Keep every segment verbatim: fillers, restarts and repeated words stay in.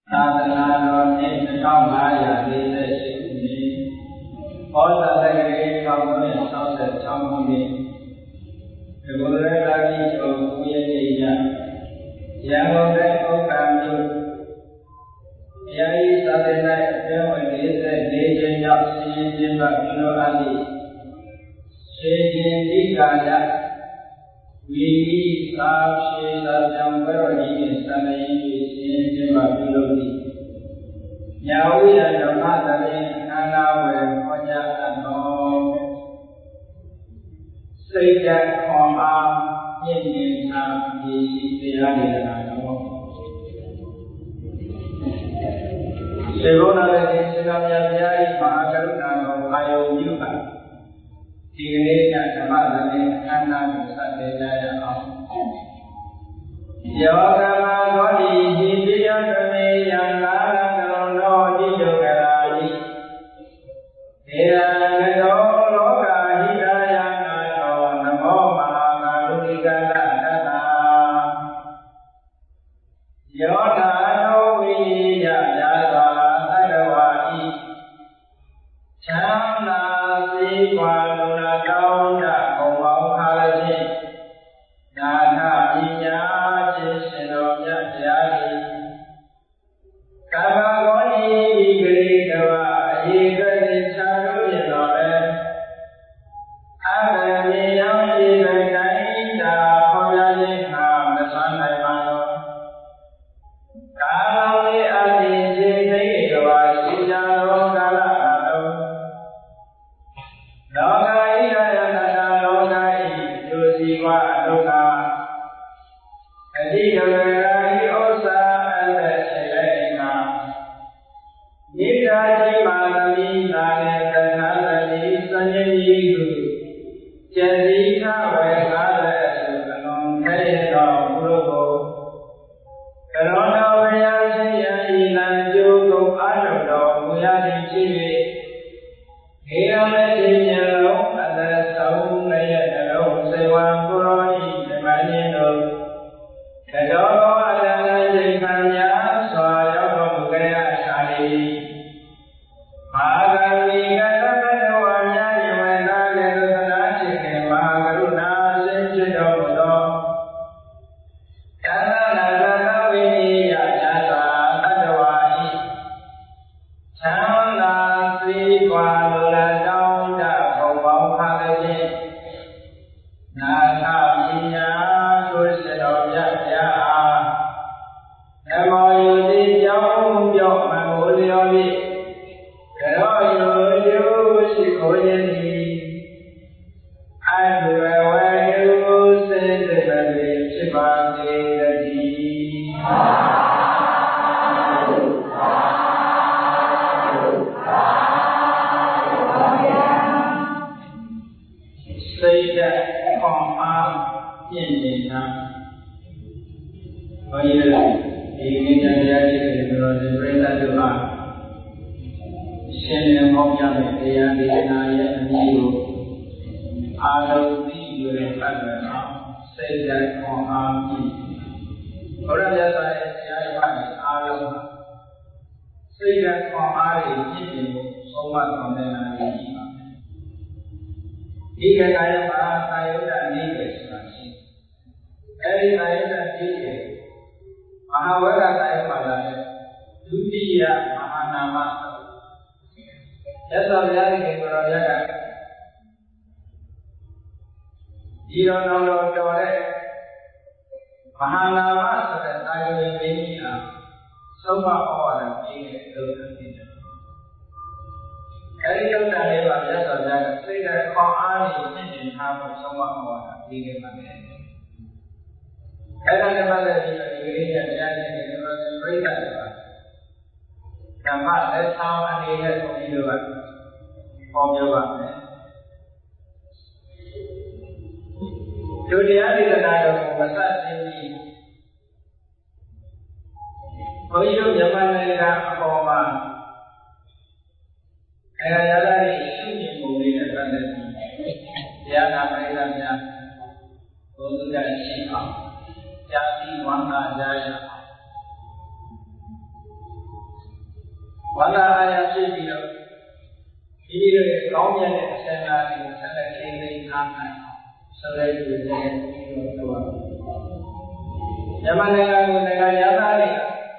သာသနာတော်နှစ်တစ်ထောင်ငါးရာလေးဆယ်ရှစ်ခုနှစ်ဩဇာတက္ကရာတစ်ထောင်သုံးရာ၆၆ခုနှစ်ဒီဘုရားရာဇီကျော်ကိုရဲ့နေ့ညရန်ကုန်တိုင်းဥက္ကဋ္ဌမြို့ယာယီသာသနာ့အတွင်းဝင်လေးဆယ်လေးခြင်းမြောက်စီရင်ခြင်းပတ်ပြုလုပ်အပ်သည့်ရှင်ရှင်ဒီကာယဝီဤသာဖြေသာကြောင့်ဘယ်တော်ကြီးနှင့်ဆံရင်း၍စီရင်ခြင်းပတ်ပြုလုပ်သည့်ညာဝိရဓမ္မသဘင်ခန္ဓာဝယ်ဟောကြားအပ်သောစိတ်ဓာတ်ခွန်အားမြင့်မြတ်သာဒီရှိတရားဒေသနာတော်စေဘုရားရဲ့စေကမြတ်ဘုရား၏မဟာကရုဏာတော်အာယုန်ပြုပါဒီကနေ့ကဓမ္မသဘင်ခန္ဓာကိုစတင်ကြရအောင်ယောဂမသောတိဟိတိယသမေယံလာလံကရောနောတိယကရာဟိဒေရံကရောလောကဟိတယံနာတောနမောမဟာကာလုတိကတတတယောနာနောဝိယယာသောသတ္တဝါဤချမ်းသာစေကွာလူနာတောင်းတဘုံပေါင်းခါလည်းဖြင့်နာထပညာခြင်းရှင်တော်မြတ်တရားသည်ကာမဂောနိဒီဂရိတဝအေကတိချာလို့ရတော်လဲအဘယ်မြေရောက်ဧကတိုင်းတာခေါ်ရခြင်းဟာမဆန်းနိုင်ပါတော့ကာလဝေအတိစေသိကဝါရှိကြတော်ကာလအလုံးလောကဤရယတနာလောကဤဒုစီဝအလုကအတိကဝေရာဤဩဇာအသက်ခြေလိုက်မှာနိဒာတိမာသမီသာနဲ့ကထာသတိစဉ္ညတိဟုကျက်တိခဝေကားတဲ့အစုအလုံးခဲရတော်ဘုလိုကိုကရောနာဝေယရှိယဤလံကျိုးကုန်အာရုံတော်မူရသည်ဖြစ်၍ခေယမေတိဉာဏ်လုံးအသက်ဆုံးလည်းရဲ့နှလုံးစေဝံကိုရောဤဓမ္မဉ္တို့ကတောအတန်တိခံများစွာရောက်တော်မူကြရရှာသည်မာဂမိကတပတဝါများယဝေနာလေသနာရှိခင်မဟာကရုဏာစင်ဖြစ်တော်မူသောကန္နာနာသဝိနိယယာသာတတဝါဤချမ်းသာစေကွာလူလာတောင်းတဘုံပေါင်းခါလည်းဖြင့်နာထပညာဆိုရှင်တော်မြတ်ဗျာနမောယုတိကြောင့်ပြောမမိုးလျော်ဖြင့်ကရောယုယုရှိခိုးခြင်းသည်အတုဝဝေယုစေတပေဖြစ်ပါစေတည်းစိတ်ဓာတ်ခွန်အားပြည့်နေတာဘုရားဒီနေ့တရားရှိတဲ့ဘုရားရှင်ပြိဿတို့အားရှင်လင်းဟောကြားတဲ့တရားဒေသနာရဲ့အမည်ကိုအာလုံးသိရတဲ့ပတ်သက်အောင်စိတ်ဓာတ်ခွန်အားပြည့်ဘုရားမြတ်စွာရဲ့တရားတော်မှာအာလုံးစိတ်ဓာတ်ခွန်အားတွေပြည့်စုံဖို့ဆုံးမဆောင်တဲ့နာမည်ကြီးပါဒီကကာယမှာကာယုတ္တနေတယ်ဆိုတာရှိအဲဒီကာယုတ္တနေတယ်မဟာဝေကကာယမှာလာတဲ့ဒုတိယမဟာနာမရသော်ဘုရားရှင်ကိုယ်တော်မြတ်ကဒီတော်တော်တော်တော်တဲ့မဟာနာမဆိုတဲ့ကာယဝိမင်းကြီးဟာသုံးပါးဩဝါဒပေးတဲ့လုပ်တာဖြစ်တယ်အဲဒီလုပ်တာလေးပါရသော်ဘုရားကစိတ်နဲ့ခေါင်းအားဖြင့်မြင့်တင်ထားဖို့သုံးပါးဩဝါဒပေးခဲ့ပါတယ်အဲ့ဒါနဲ့ပတ်သက်ပြီးဒီကနေ့ကတရားရှင်တွေတော်တော်ပြိဿတွေပါဓမ္မလက်ဆောင်အနေနဲ့ဘုန်းကြီးတို့ကဟောပြောပါမယ်ဒုတိယဒေသနာတော်ကိုမစတင်ပြီးဘုန်းကြီးတို့မြန်မာနိုင်ငံအပေါ်မှာအဲရရတဲ့ရှိနေပုံလေးနဲ့ပတ်သက်ပြီးတရားနာပရိသတ်များဘုရားရှိအောင်ကြာတိဝန္တာကြရအောင်ဝါဒအာရဖြစ်ပြီးတော့ဒီလိုကောင်းမြတ်တဲ့အစံလာကိုဆက်လက်ထိန်းသိမ်းထားနိုင်အောင်ဆက်လက်ယူနေပြီးတော့တော့မြန်မာနိုင်ငံကိုနိုင်ငံသားတွေက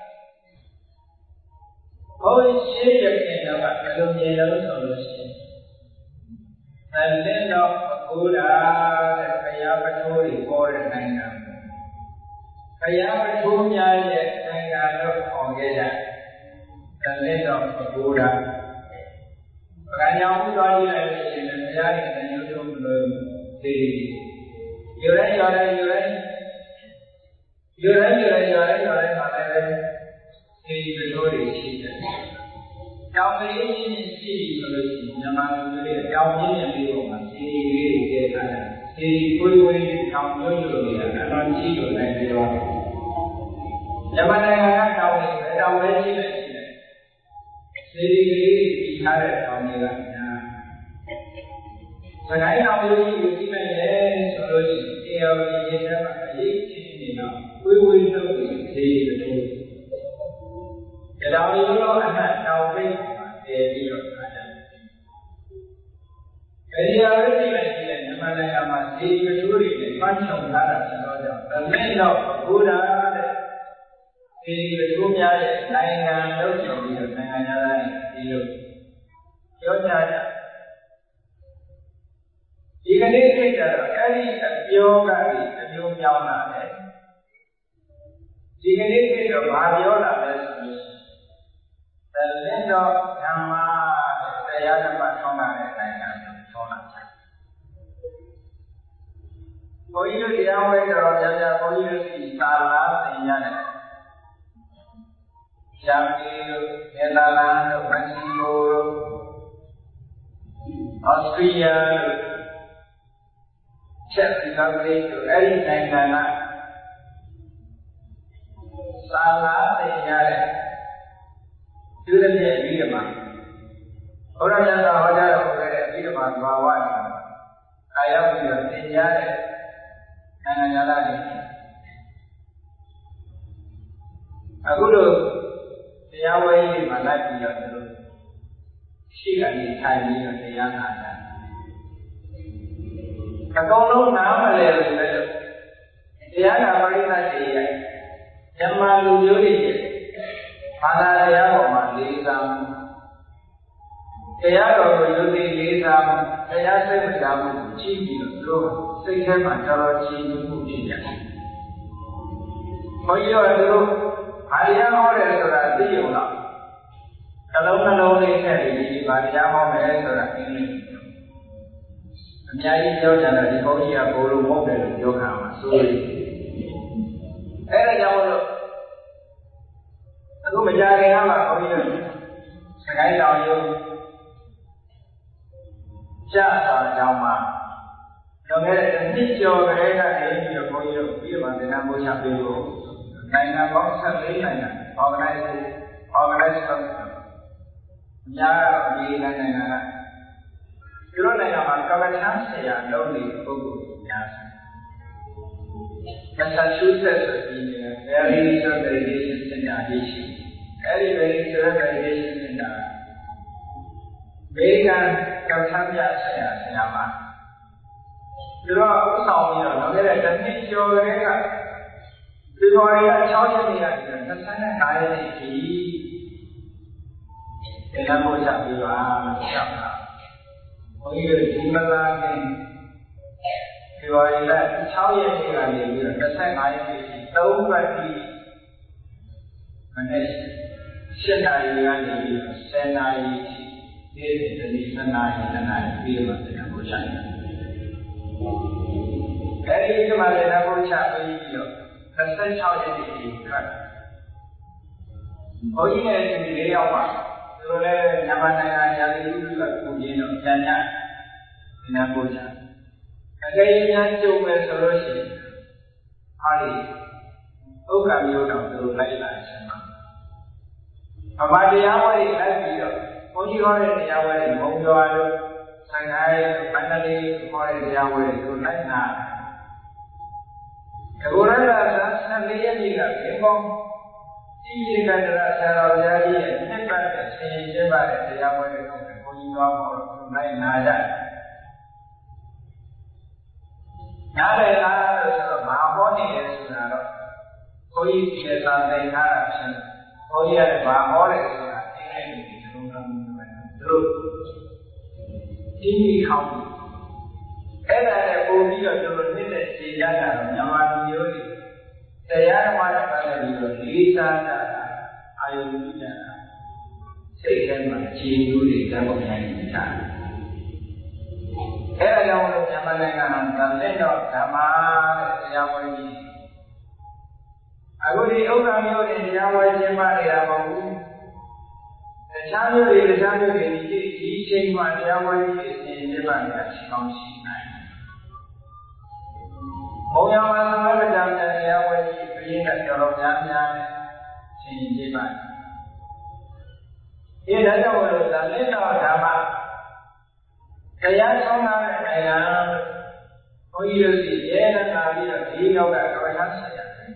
ဘုန်းကြီးရှိတဲ့ပြင်တော့ဘယ်လိုမြင်လို့ဆိုလို့ရှိရင်တန်တဲ့တော့ဘုရားတဲ့ဘုရားပထိုးတွေပေါ်တဲ့နိုင်ငံဘုရားပထိုးများရဲ့နိုင်ငံတော့ခေါ်ခဲ့ကြတန်တဲ့တော့ဘုရားပကံကြောင့်သွားကြည့်လိုက်လို့ရှိရင်ဘုရားရဲ့တန်ရုပ်ထုံးလို့ဒီယူရဲယူရဲယူရဲယူရဲယူရဲယူရဲယူရဲမှာလည်းဒီလိုတွေရှိတယ်။ကြောင်ကလေးချင်းရှိပြီဆိုလို့ရှိရင်မြန်မာလူတွေကြောင်ပြင်းပြင်းလေးပေါ်မှာစီရီလေးတွေကျဲထားတယ်။စီရီကိုယ်ကိုယ်ကြောင်လို့လို့နေတာအလွန်ကြီးလို့လည်းပြောတယ်။မြန်မာနိုင်ငံကတောင်တွေပဲတောင်ပဲရှိတယ်ရှိတယ်။စီရီလေးတွေပြီးထားတဲ့တောင်တွေကများစကိုင်းတောင်လေးကိုကြည့်လိုက်ရဲဆိုလို့ရှိရင်အေယောဒီရေထဲမှာအရေးကြီးနေတော့ကိုယ်ကိုယ်လုပ်ပြီးစီရီတွေတောင်ရီလုံးအနှံ့တောင်ပိတ်မှာတည်ပြီးတော့အားကြတယ်။အဲဒီအရသိလိုက်တဲ့မြန်မာနိုင်ငံမှာဒီပထူးတွေနဲ့ပန်းချုံထားတာဆိုတော့ကြောင့်သမင်းတော့ဘုရားတဲ့ဒီပထူးများရဲ့နိုင်ငံလုံးကျော်ပြီးတော့နိုင်ငံသားတွေဒီလိုပြောကြကြဒီကနေ့သိကြတော့အဲဒီအပြောကနေအမျိုးပြောင်းလာတယ်။ဒီကနေ့သိတော့ဘာပြောလာလဲဆိုလို့တလင်းတော့ဓမ္မတရားဓမ္မထောင်းလာတဲ့နိုင်ငံကိုထောင်းလာကြတယ်။ဘုန်းကြီးတို့တရားဝဲတော်ကြာကြာဘုန်းကြီးတို့စီသာလာသင်ရတယ်။ရှားပြည်တို့နယ်သာလန်တို့မက္ကဆီကိုတို့ဩစတြေးလျတို့ချက်ပြည်တော်လေးတို့အဲ့ဒီနိုင်ငံကသာလာသင်ရတဲ့ကျူးတဲ့ပြီးတော့မှာဘုရားမြတ်စွာဟောကြားတော်မူတဲ့ပြီးတော့မှာဘာဝနေအာရောက်ပြီးတော့သင်ကြားတဲ့နိုင်ငံသားတွေအခုလိုတရားဝဲကြီးမှာလိုက်ပြီးတော့သူတို့ရှိကနေထိုင်ပြီးတော့တရားနာတာအကုန်လုံးနားမလဲလို့လည်းတရားနာပရိသတ်တွေရဲ့ဓမ္မလူမျိုးတွေဘာသာတရားပေါ်မှာလေးစားမှုတရားတော်ကိုယုံကြည်လေးစားမှုတရားစိတ်ဝင်စားမှုကိုကြည့်ပြီးတော့စိတ်ထဲမှာတော်တော်ကြည်နူးမှုဖြစ်ကြတယ်။ဘုန်းကြီးတို့ကတို့ဘာတရားဟောတယ်ဆိုတာသိရုံတော့နှလုံးနှလုံးလေးနဲ့ဒီဘာတရားဟောမယ်ဆိုတာအင်းလေးအများကြီးပြောကြတယ်ဒီဘုန်းကြီးကဘိုးလိုမဟုတ်တယ်လို့ပြောခံမှာဆိုရင်အဲဒါကြောင့်လို့အခုမကြခင်ကမှဘုန်းကြီးတို့စကိုင်းတောင်ရုံကြာသာကြောင်းမှာတော့ခဲ့တဲ့နှစ်ကျော်ကလေးကနေပြီးတော့ဘုန်းကြီးတို့ပြီးတော့သင်္ကန်းမိုးချပေးဖို့နိုင်ငံပေါင်းဆက်လေးနိုင်ငံ organize organize လုပ်အများကတော့ဒီနိုင်ငံကဒီလိုနိုင်ငံမှာကမ္ဘာ့ချမ်းဆရာလုပ်နေတဲ့ပုဂ္ဂိုလ်တွေများတယ် Massachusetts ပြည်နယ် Very Meditation Center ကြီးရှိအဲဒီ Very Meditation Center ဘေးကကမ္ဘာ့ချမ်းဆရာဆရာမသူတို့ဥဆောင်ပြီးတော့နောက်ခဲ့တဲ့တစ်နှစ်ကျော်ကလေးကဒီပေါ်ရ၆ရက်နေရတယ်၂၅ရက်နေပြီဒီလမ်းပေါ်ချပြီးတော့ဆောက်တာဘုန်းကြီးတို့ဒီမလာခင်ဒီပေါ်ရ၆ရက်နေကနေပြီးတော့၂၅ရက်နေပြီသုံးပတ်ဒီမနေ့ရှစ်နာရီကနေပြီးတော့ဆယ်နာရီဒီဒီဒီဆယ်နာရီနှစ်နာရီပြီးတော့ဒီလမ်းပေါ်ချတယ်အဲဒီကမှလည်းနောက်ချပြီးတော့၂၆ရက်နေပြီခါဘုန်းကြီးရဲ့ဒီလေးယောက်ပါသူတို့လည်းမြန်မာနိုင်ငံရာသီဥတုကပုံရင်းတော့ဉာဏ်ညာဒီနာပို့ချအကယ်၍ဉာဏ်ကျုံမယ်ဆိုလို့ရှိရင်အားဒီဥက္ကံမျိုးတော့သူတို့လိုက်လာရှင်ပါဗမာတရားဝဲလိုက်ပြီးတော့ဘုန်းကြီးဟောတဲ့တရားဝဲမုံရွာတို့ဆိုင်တိုင်းမန္တလေးဟောတဲ့တရားဝဲသူလိုက်နာဒီလိုရတာဆယ်လေးရက်ကြီးကဘယ်ကောင်းဒီရေကန္တရာဆရာတော်ဘုရားကြီးရဲ့နှစ်ပတဲ့ဆင်ကျင်းပါတဲ့တရားပွဲတွေကိုဘုန်းကြီးတော်ပေါ်လို့နိုင်နာကြနားလည်လားလို့ဆိုတော့မဟာဟောနေတယ်ဆိုတာတော့ဘုန်းကြီးဒီသာသင်္ခါရဖြစ်ဘုန်းကြီးကလည်းဘာဟောတယ်ဆိုတာအင်းနဲ့ဒီလိုမျိုးပဲသူတို့ဒီခေါင်းအဲ့ဒါနဲ့ပုံပြီးတော့သူတို့နှစ်သက်ခြေရတာတော့မြန်မာလူမျိုးတွေတရားဓမ္မနဲ့ပတ်သက်ပြီးတော့လေးစားတာအာယုပြုကြတာစိတ်ထဲမှာခြေမျိုးတွေတတ်ပေါ်နိုင်နေတာအဲ့ဒါကြောင့်လို့မြန်မာနိုင်ငံမှာလက်တော့ဓမ္မတဲ့တရားဝင်ကြီးအခုဒီဥက္ကမျိုးတွေတရားဝင်ခြင်းမနေတာမဟုတ်ဘူးတခြားမျိုးတွေတခြားမျိုးတွေဒီဒီအချိန်မှာတရားဝင်ကြီးအစဉ်ကျင့်ပါနေတာရှိကောင်းရှိနိုင်ဘုံရမှာသမဂကြတဲ့တရားဝင်ကြီးပြင်းတဲ့တော်တော်များများနဲ့ရှင်းကျင့်ပါဒီဒါကြောင့်လို့ဒါလက်တော်ဓမ္မတရားဆုံးတာတဲ့နိုင်ငံဘုန်းကြီးတို့စီရဲနာပြီးတော့ဒီနောက်ကကမ္ဘာထဆက်ရတယ်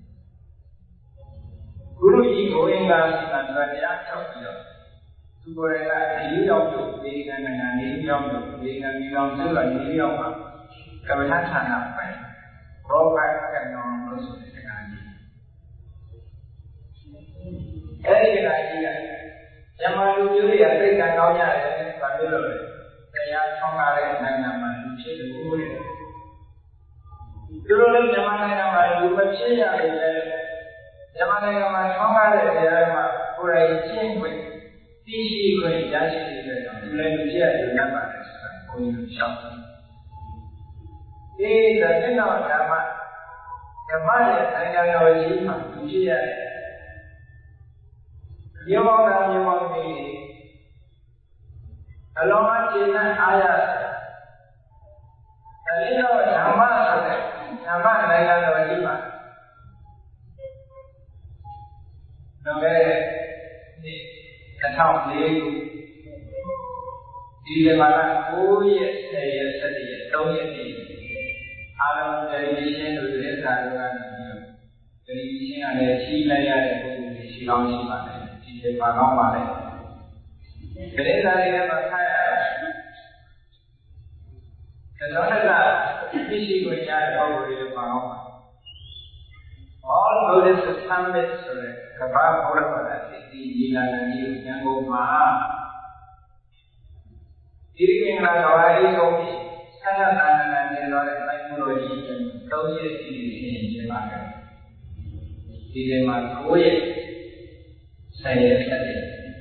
ဂုရုကြီးကိုအင်္ဂါစီကံတရားထုတ်ပြီးတော့သူကိုယ်တိုင်ကဒီရောက်လို့ဒီကံနိုင်ငံနေရောက်လို့ဒီကံဒီကောင်ဆိုတော့ဒီရောက်မှာကမ္ဘာထဌာနပဲရောဘတ်ကံတော်လို့ဆိုတဲ့ကံကြီးအဲဒီကံကြီးကဇမလူမျိုးတွေကသိကံကောင်းရတယ်ဘာလို့လဲတရားဆောင်းလာတဲ့နိုင်ငံမှာလူဖြစ်လို့တဲ့သူတို့လည်းမြန်မာနိုင်ငံမှာလူမဖြစ်ရပေမဲ့မြန်မာနိုင်ငံမှာဆောင်းလာတဲ့တရားမှာကိုယ်တိုင်ကျင့်ခွင့်သိရှိခွင့်ရရှိတဲ့အတွက်သူလည်းလူဖြစ်ရတယ်နတ်ပါတယ်ဆိုတာကိုယ်ကိုရှောက်တယ်ဒီဒါနဲ့တော့ဓမ္မဓမ္မရဲ့နိုင်ငံတော်ကြီးမှာလူဖြစ်ရတယ်မြေပေါင်းတာမြေပေါင်းနေအလုံးအကျဉ်းနဲ့အားရအဲဒီတော့ဓမ္မဆိုတဲ့ဓမ္မနိုင်ငံတော်ကြီးမှာတော့လေဒီတစ်ထောင်လေးခုဒီဇင်ဘာလကိုးရက်ဆယ်ရက်ဆယ်ရက်သုံးရက်နေ့အားလုံးတယ်လီဗီရှင်းတို့တဲ့စာတို့ကနေတယ်လီဗီရှင်းကလည်းချီးလိုက်ရတဲ့ပုံစံတွေရှိကောင်းရှိပါတယ်ဒီဇင်ဘာကောင်းပါလေဒီနေ့သားလေးကမှခါရတယ်ဒါတော့လည်းသိရှိကိုကြားတဲ့ပုံစံတွေပါအောင်ပါ All Buddhist Summit ဆိုတဲ့ကမ္ဘာ့ဘုရားဘာသာစီတီညီလာခံကြီးကိုဉာဏ်ကုန်မှာဒီကင်္ဂလာကဘာအေးဆုံးပြီးဆန္ဒတာနာနေတော့တဲ့ဘိုင်းဘုရားကြီးသုံးရက်စီစီကျင်းပါခဲ့ဒီထဲမှာကိုးရက်ဆယ်ရက်ဆက်တယ်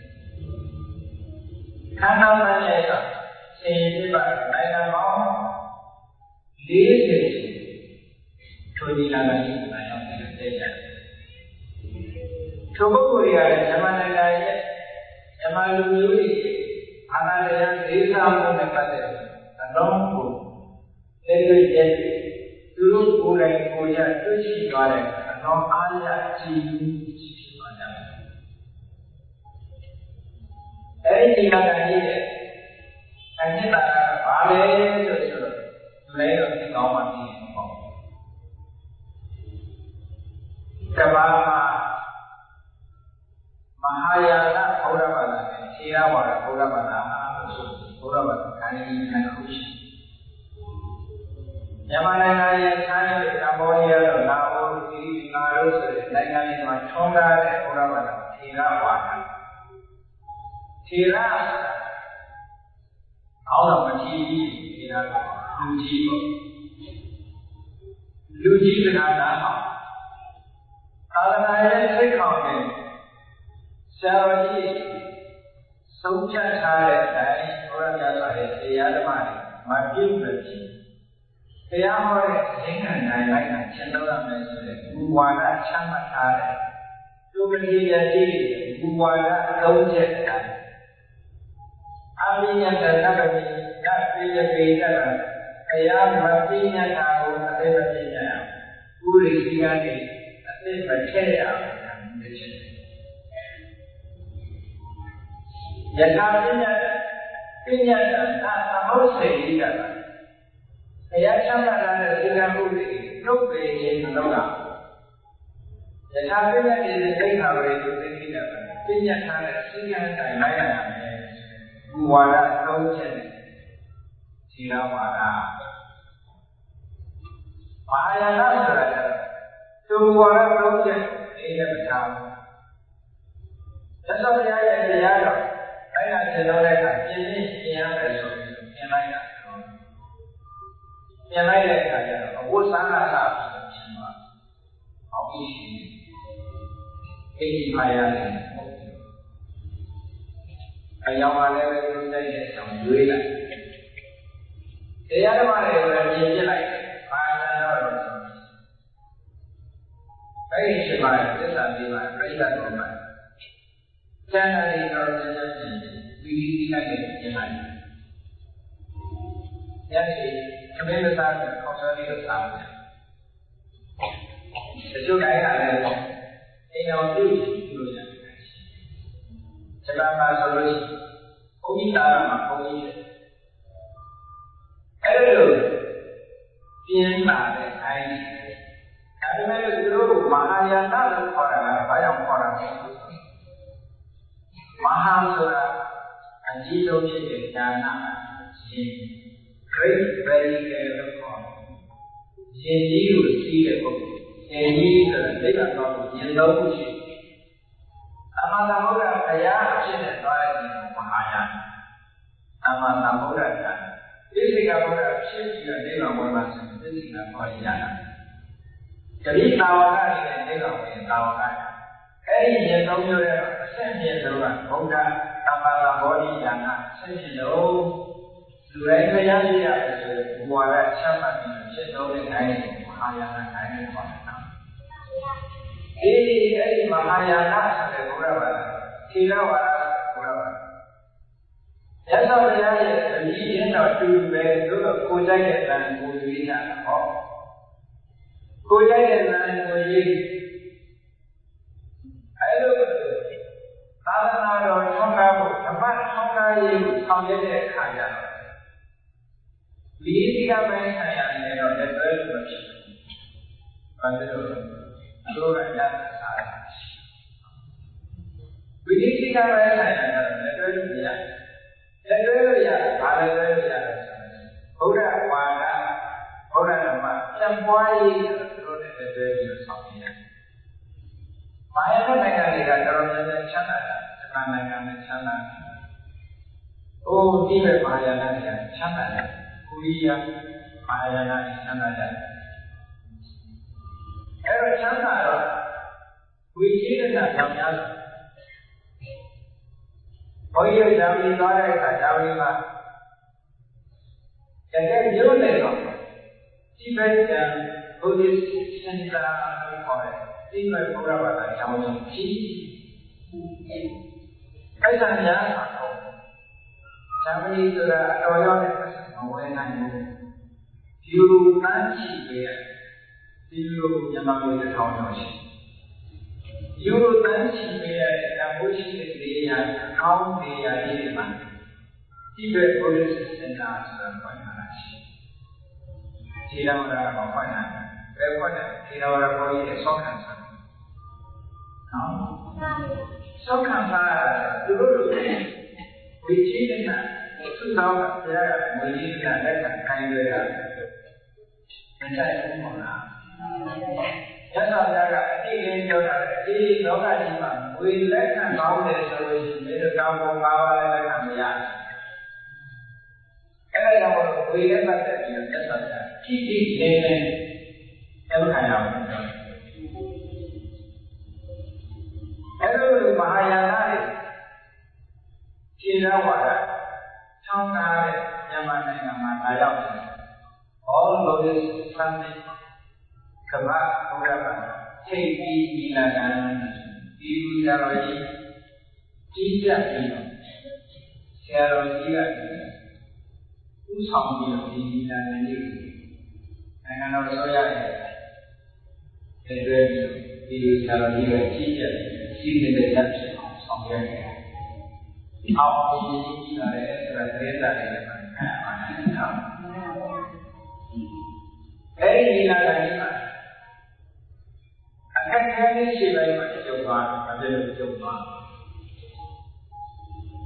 ခန္ဓာမှန်ရဲ့ကဆင်ရင်ပြပါနိုင်ငံပေါင်းလေးဆယ်ထိုဒီလာလာကြီးမှာရောက်နေတဲ့တရားထိုပုဂ္ဂိုလ်တွေကလည်းမြန်မာနိုင်ငံရဲ့မြန်မာလူမျိုးတွေအာဏာတရားဒေသမှုနဲ့ပတ်သက်အလုံးကိုလက်တွေ့ရဲ့သူတို့ကိုယ်တိုင်ကိုယ်ရတွေ့ရှိသွားတဲ့အလုံးအားရကြည်ရှိဖြစ်ပါကြတယ်အဲဒီဒီလာလာကြီးရဲ့အညစ်တာကဘာလဲလို့ဆိုတော့လဲတော့ဒီကောင်းမှသိရင်ပေါ့ကမ္ဘာမှာမဟာယာနဘုရားဘာသာနဲ့ခြေရဝါဒဘုရားဘာသာလို့ဆိုဘုရားဘာသာခိုင်းနေခုရှိမြန်မာနိုင်ငံရဲ့ထိုင်းကမ္ဘောဒီးယားတို့လာအို၊ဖိလစ်ပိုင်တို့ဆိုတဲ့နိုင်ငံတွေမှာထွန်းကားတဲ့ဘုရားဘာသာခြေရဝါဒခြေရအောက်တော့မကြည့်ဘူးခြေရလူကြီးပေါ့လူကြီးကနားအောင်သာသနာရဲ့စိတ်ခေါင်းနဲ့ဆရာတော်ကြီးဆုံးဖြတ်ထားတဲ့အတိုင်းဘုရားမြတ်စွာရဲ့တရားဓမ္မတွေမပြည့်မဖြစ်တရားဟောတဲ့သင်္ခါနိုင်လိုက်တာရှင်းတော့ရမယ်ဆိုတဲ့ဘူဝါဒချမှတ်ထားတဲ့သူပတိယတိဘူဝါဒသုံးချက်တိုင်းအာရိယတတပတိယပိယပိတတအရာမပိညတာကိုအသိမပြညာဥရိစီကနေအသိမထည့်ရအောင်ဒီချက်ယထာပညာပညာတာသမုတ်စေဤတာဘုရားချမ်းသာတဲ့သင်္ကန်းဥပဒေနှုတ်ပေခြင်းလုံးကယထာပညာရဲ့သိက္ခာဝေကိုသိသိတာပဲပြညတ်ထားတဲ့စီကံတိုင်းလိုက်ရမယ်ဘူဝါဒသုံးချက်နဲ့ခြေတော်ဝါဒမဟာယာနဆိုတာကသူဝါဒသုံးချက်အေးလည်းမထားဘူးသက်တော်ဘုရားရဲ့တရားတော်အဲ့ဒါခြေတော်တဲ့အခါပြင်းပြင်းပြင်းရမယ်ဆိုပြီးပြင်လိုက်တာပြင်လိုက်တဲ့အခါကျတော့အဝတ်စားလာတာဖြစ်သွားအောင်ပြီးအိဒီမာယာနဲ့အယောင်ပါလည်းပဲသူတိုက်တဲ့အကြောင်းရွေးလိုက်တရားဓမ္မတွေကိုလည်းပြင်ပြလိုက်ပါဠိတော်တော်အဲ့ဒီချိန်မှာသစ္စာလေးပါပြိဿတော်မှာကျမ်းစာတွေတော်တော်များများပြင်ပြီးပြီးလိုက်တဲ့ပြင်လိုက်ညနေခမင်းမစားတဲ့ခေါင်းစားလေးကိုစားတယ်တချို့တိုင်းကလည်းအိမ်တော်ပြုလို့ရတယ်။ဇာတ်မှာဆိုလို့ဘုန်းကြီးသားမှာဘုန်းကြီးတယ်။အဲ့လိုပြင်းလာတဲ့အိုင်းဒါပေမဲ့သူတို့မဟာယာနလို့ခေါ်တာကဘာကြောင့်ခေါ်တာလဲ။မဟာဆိုတာအကြီးဆုံးဖြစ်တဲ့ဉာဏ်ရှင် great very လို့ခေါ်တယ်။ရှင်ကြီးကိုစီးတဲ့ပုဂ္ဂိုလ်ရှင်ကြီးဆိုတာဒိဋ္ဌိတော်ကိုဉာဏ်တော်ကိုရှိအမှန်သမုဒ္ဒရာဘုရားအဖြစ်နဲ့သွားတဲ့ဉာဏ်မဟာယာနအမှန်သမုဒ္ဒရာဉာဏ်သိစိကဘုရားဖြစ်ပြီးတော့ဒိဋ္ဌိဝိမာဆိုသိစိကခေါ်ရတာဂရိတာဝကနဲ့ဒိဋ္ဌိဝိတာဝကအဲ့ဒီဉာဏ်သုံးမျိုးရဲ့အဆင့်မြင့်ဆုံးကဘုရားသမ္မာသမ္ဗောဓိဉာဏ်အဆင့်မြင့်ဆုံးလူတိုင်းခရရရှိရတယ်ဆိုရင်ဘဝရချမ်းသာပြီးဖြစ်တော့တဲ့နိုင်မဟာယာနနိုင်လို့ခေါ်တယ်နော်အေးအဲ့ဒီမဟာယာနဆိုတဲ့ဘုရားဘာသာသီလဝါဒဘုရားဘာသာရသော်ဘုရားရဲ့အမြင့်ရင်းတော်တူပဲသို့တော့ကိုယ်ကြိုက်တဲ့တန်ကိုရွေးတာဟောကိုယ်ကြိုက်တဲ့တန်ကိုရွေးအဲ့လိုသာသနာတော်ထောက်ကားဖို့ဓမ္မထောက်ကားရေးကိုဆောင်ရွက်တဲ့အခါကျတော့ဝိသေကပိုင်းဆိုင်ရာနဲ့တော့လက်တွဲလို့ဖြစ်တယ်။ဘာလို့လဲ။အလိုကညတ်စားတာ။ဝိသေကပိုင်းဆိုင်ရာကတော့လက်တွဲလို့မရဘူး။လက်တွဲလို့ရဘာလက်တွဲလို့ရလဲဆိုတော့ဘုရားဝါဒဘုရားဓမ္မပြန်ပွားရေးတို့နဲ့လက်တွဲပြီးဆောင်ရွက်ရတယ်။မာယာနိုင်ငံတွေကတော်တော်များများချမ်းသာတာ။ဒီနိုင်ငံနဲ့ချမ်းသာတယ်။အိုးဒီဘက်မာယာနိုင်ငံချမ်းသာတယ်။ကိုရီးယားမဟာယာနချမ်းသာကြတယ်။အဲ့တော့ချမ်းသာတော့ဝိသေကနာကြောင့်များတယ်။ဘုန်းကြီးဂျာမနီသွားတဲ့အခါဂျာမနီမှာတကယ်မျိုးနေတော့ဒီဘက်ကဘုဒ္ဓစင်တာလို့ခေါ်တယ်။ဒီဘက်ဘုရားဘာသာကျောင်းကြီးအဲ့ဒါများတာတော့ဂျာမနီဆိုတာအတော်ရောက်တဲ့မဝဲနိုင်ဘူးယူရိုတန်းချီပဲဒီလိုမြန်မာပြည်တစ်ထောင်ကျော်ရှိယူရိုတန်းချီပဲအမိုးရှိတဲ့နေရာအကောင်းနေရာတွေမှာဒီဘက် police center ဆိုတာဖွင့်လာတာရှိခြေတော်ကမဖွင့်နိုင်ဘယ်ဖွင့်လဲခြေတော်ကပေါ်ရဲ့ဆောက်ခံစားနော်ဆောက်ခံစားသူတို့တို့ဝိချိနေနာသူတော်ကဘုရားကဝိကြီးကလက်ခံခိုင်းရတာမကြိုက်ဘူးမလားရသော်ဘုရားကအတိအကျပြောတာဒီလောကကြီးမှာဝိလက်ခံကောင်းတယ်ဆိုလို့ရှိရင်ဒီကောင်းကောင်းပါပါလည်းလက်ခံမရအဲ့ဒါကြောင့်ဝိလက်ပတ်တဲ့ပြီးတော့သက်သာတာကြည့်ကြည့်နေနေအဲ့လိုခံရအောင်အဲ့လိုမဟာယာနတွေခြေတော်ဝါဒထောင်းကားတဲ့မြန်မာနိုင်ငံမှာလာရောက်တယ်။ All of this something ကမ္ဘာဘုရားဘာထိပ်ပြီးဒီလာကံဒီလူရတော်ကြီးကြီးကြပ်ပြီးတော့ဆရာတော်ကြီးကဥဆောင်ပြီးတော့ဒီဒီလာနဲ့ဒီနိုင်ငံတော်ဆိုရတဲ့တဲ့ဒီလူဆရာတော်ကြီးကကြီးကြပ်စီးတဲ့လက်ဖြစ်အောင်ဆောင်ရွက်နေတယ်။အောင်းကြီးကြီးလာတဲ့ဆရာသေးတာတွေလည်းခံရပါတယ်နော်။အဲဒီလာတိုင်းမှာအခက်အခဲရှိပိုင်းမှာကြုံသွားတယ်။ဘာဖြစ်လို့ကြုံသွားလဲ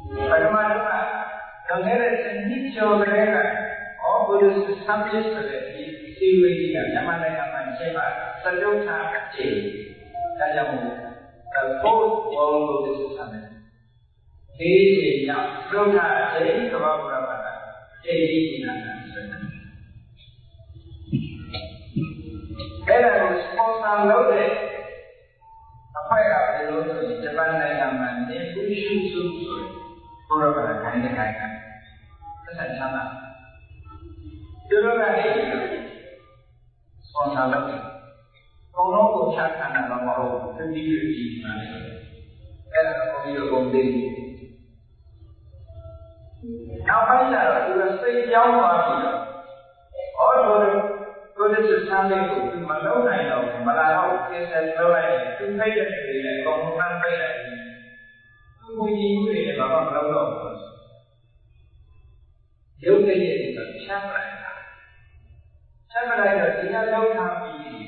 Bagaimana dengan seni coba all Buddhist subjects of it, siwi yang zaman yang macam sejauh tak kecil, dalam the fourth world Buddhist summit. Ini yang sejauh tak kecil sebab berapa? Jadi ini Era sponsor lode apa ya itu di Jepang yang mana bushu susu orang orang kain kain kesan sama dulu kan itu sponsor lode kalau kau cakap nama mau sendiri di mana era kau itu gondeng apa ya itu saya jauh lagi orang Buddhist sampai itu malu naik lagi, malah kita selalu itu saya jadi kalau sampai lagi, itu ini ini bapak malu lagi. Jauh jadi itu siapa lagi? Siapa lagi? Tinggal jauh kami.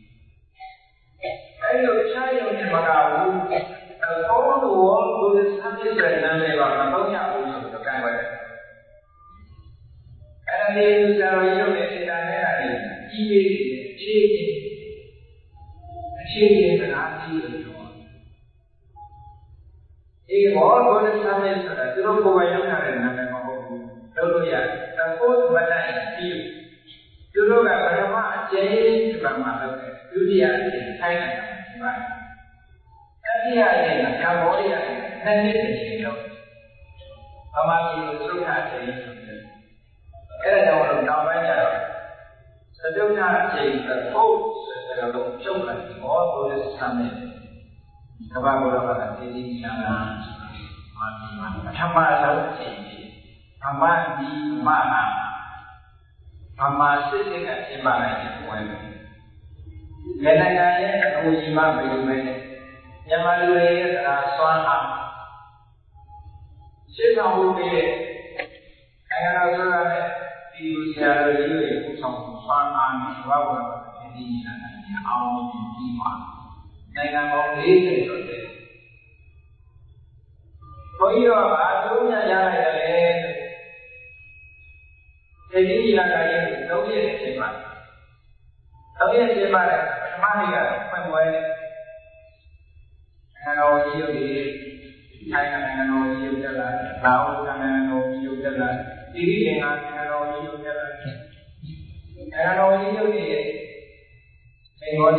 Ayo saya yang mahu, kalau orang Buddhist sampai sana lewat, tahu ya aku kan boleh. Ada di negara yang tidak ada. Ini ciri, ciri berarti itu. Ini orang boleh sampai sana. Terus kau yang ada nama mahu. Lalu ya, takut mana itu. Terus apa nama jadi sebab mahu. Dunia ini saya nak. Tapi ada yang boleh nanti terjadi. Amal itu terus ada ini. Kerana orang tahu banyak. Sejauh mana cerita kau sejauh jauh lagi orang boleh sampai sebab orang jadi jangan mati mati. Macam mana cerita? Amal di mana? Amal sesuatu yang mana itu boleh. Kadang-kadang aku cuma beri-beri. Yang malu ini adalah suara. Siapa boleh? Kalau orang di usia itu sama suara sebab jadi nanti awam jiwa. Dengan orang ini saja. Kau adunya jangan jadi. Jadi jangan jadi tahu dia siapa. Tahu dia siapa? Mana dia? Mana? Kalau dia di, saya kalau dia jalan, tahu kalau dia jalan. Diri dengan kalau dia jalan. Kalau dia di, mengikut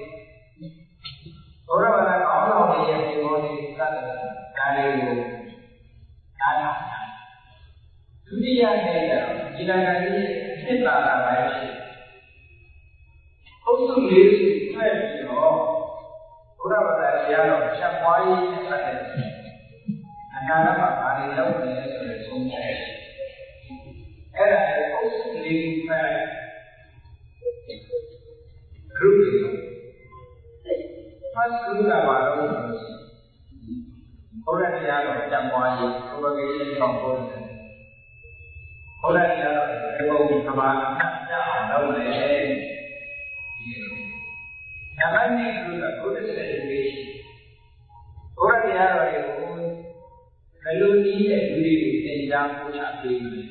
orang orang orang dia mengikut kita dari itu, ada. Dunia ini jika kali kita ada untuk diri kita itu, orang orang yang siapa yang ada, anak anak hari lalu ni sudah semua. Era untuk diri kita guru itu, pas guru baru orang yang siapa yang sebagai yang kompon. Orang yang berhubung kepada yang lalu ni, namanya itu Buddhist education. Orang yang berhubung kalau dia diri yang punya diri,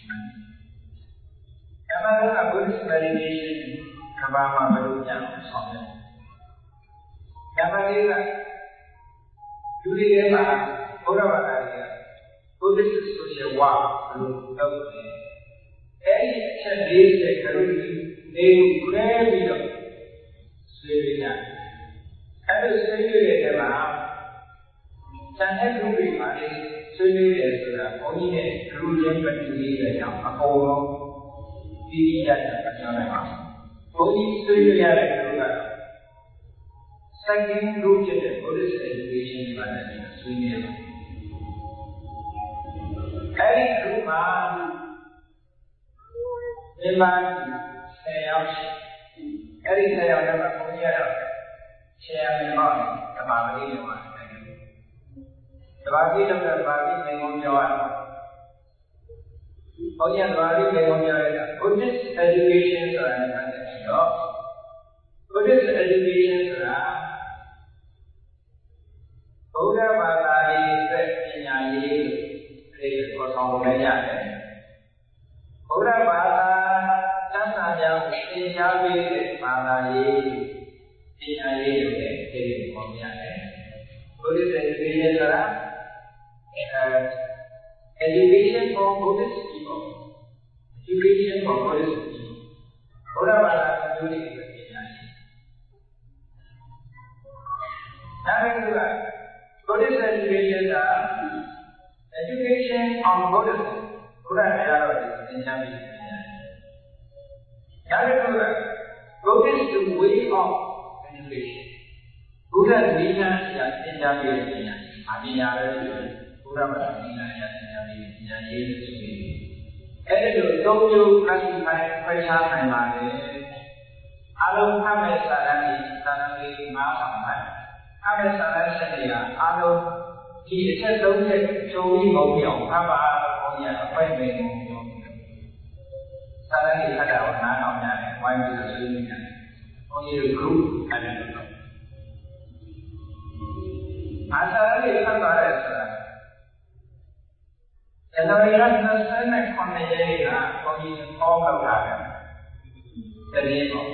namanya Buddhist meditation kepada baru yang sama. Namanya diri dia orang orang Buddhist social work belum tahu ni. Eh, cendera sekarang ni kurang dia. Sebenarnya, ada sebenarnya dalam jangan lupa mari sebenarnya sudah orang ini kerja berdiri yang apa diri yang macam orang sebenarnya juga. Second root je Buddhist education mana ni sebenarnya. Hari rumah memang saya hari saya dapat punya saya memang kembali rumah. Kembali dapat kembali memang jawab. Punya kembali memang jawab. Buddhist education soalnya kan itu. Buddhist education soalnya Buddha bahasa ini sebenarnya ဆောင်လဲရတယ်ဘုရားဘာသာသစ္စာကြောင့်သင်ကြားပေးတဲ့ဘာသာရေးပညာရေးတွေလည်းသိပေါ်ရတယ်ဘုရားရဲ့ဒီနေ့ဆိုတာ education for Buddhist people education for Buddhist people ဘုရားဘာသာမျိုးတွေပညာရေးဒါပေမဲ့ Buddhist education က education on Buddhism ဘုရားတရားတော်ကိုသင်ကြားပေးတယ်။ဒါပေမဲ့ Buddhist way of education ဘုရားနိလန်းရာသင်ကြားပေးတဲ့ပညာအပညာပဲဆိုရင်ဘုရားဘာသာနိလန်းရာသင်ကြားပေးတဲ့ပညာရေးလို့ဆိုပြီးအဲ့ဒီလိုသုံးမျိုး classify ခွဲခြားနိုင်ပါတယ်။အလုံးဖတ်မဲ့စာတမ်းတွေစာတမ်းတွေငါးဆောင်ပါဖတ်မဲ့စာတမ်းဆက်တွေကအလုံးဒီအချက်သုံးချက်ကြုံပြီးမုံမြောင်ဖတ်ပါဘုန်းကြီးအပိုက်ပဲမုံမြောင်စာတမ်းတွေဖတ်တာကိုနားထောင်ရတယ်ဝိုင်းပြီးတော့ဆွေးနွေးရတယ်ဘုန်းကြီးတို့ group အဲ့ဒါလို့အာစာရတွေဖတ်ပါရဲဆိုတာဇန်နဝါရီလ၂၇ရက်နေ့ကဘုန်းကြီးခေါ်ကောက်လာတယ်တကယ်ပေါ့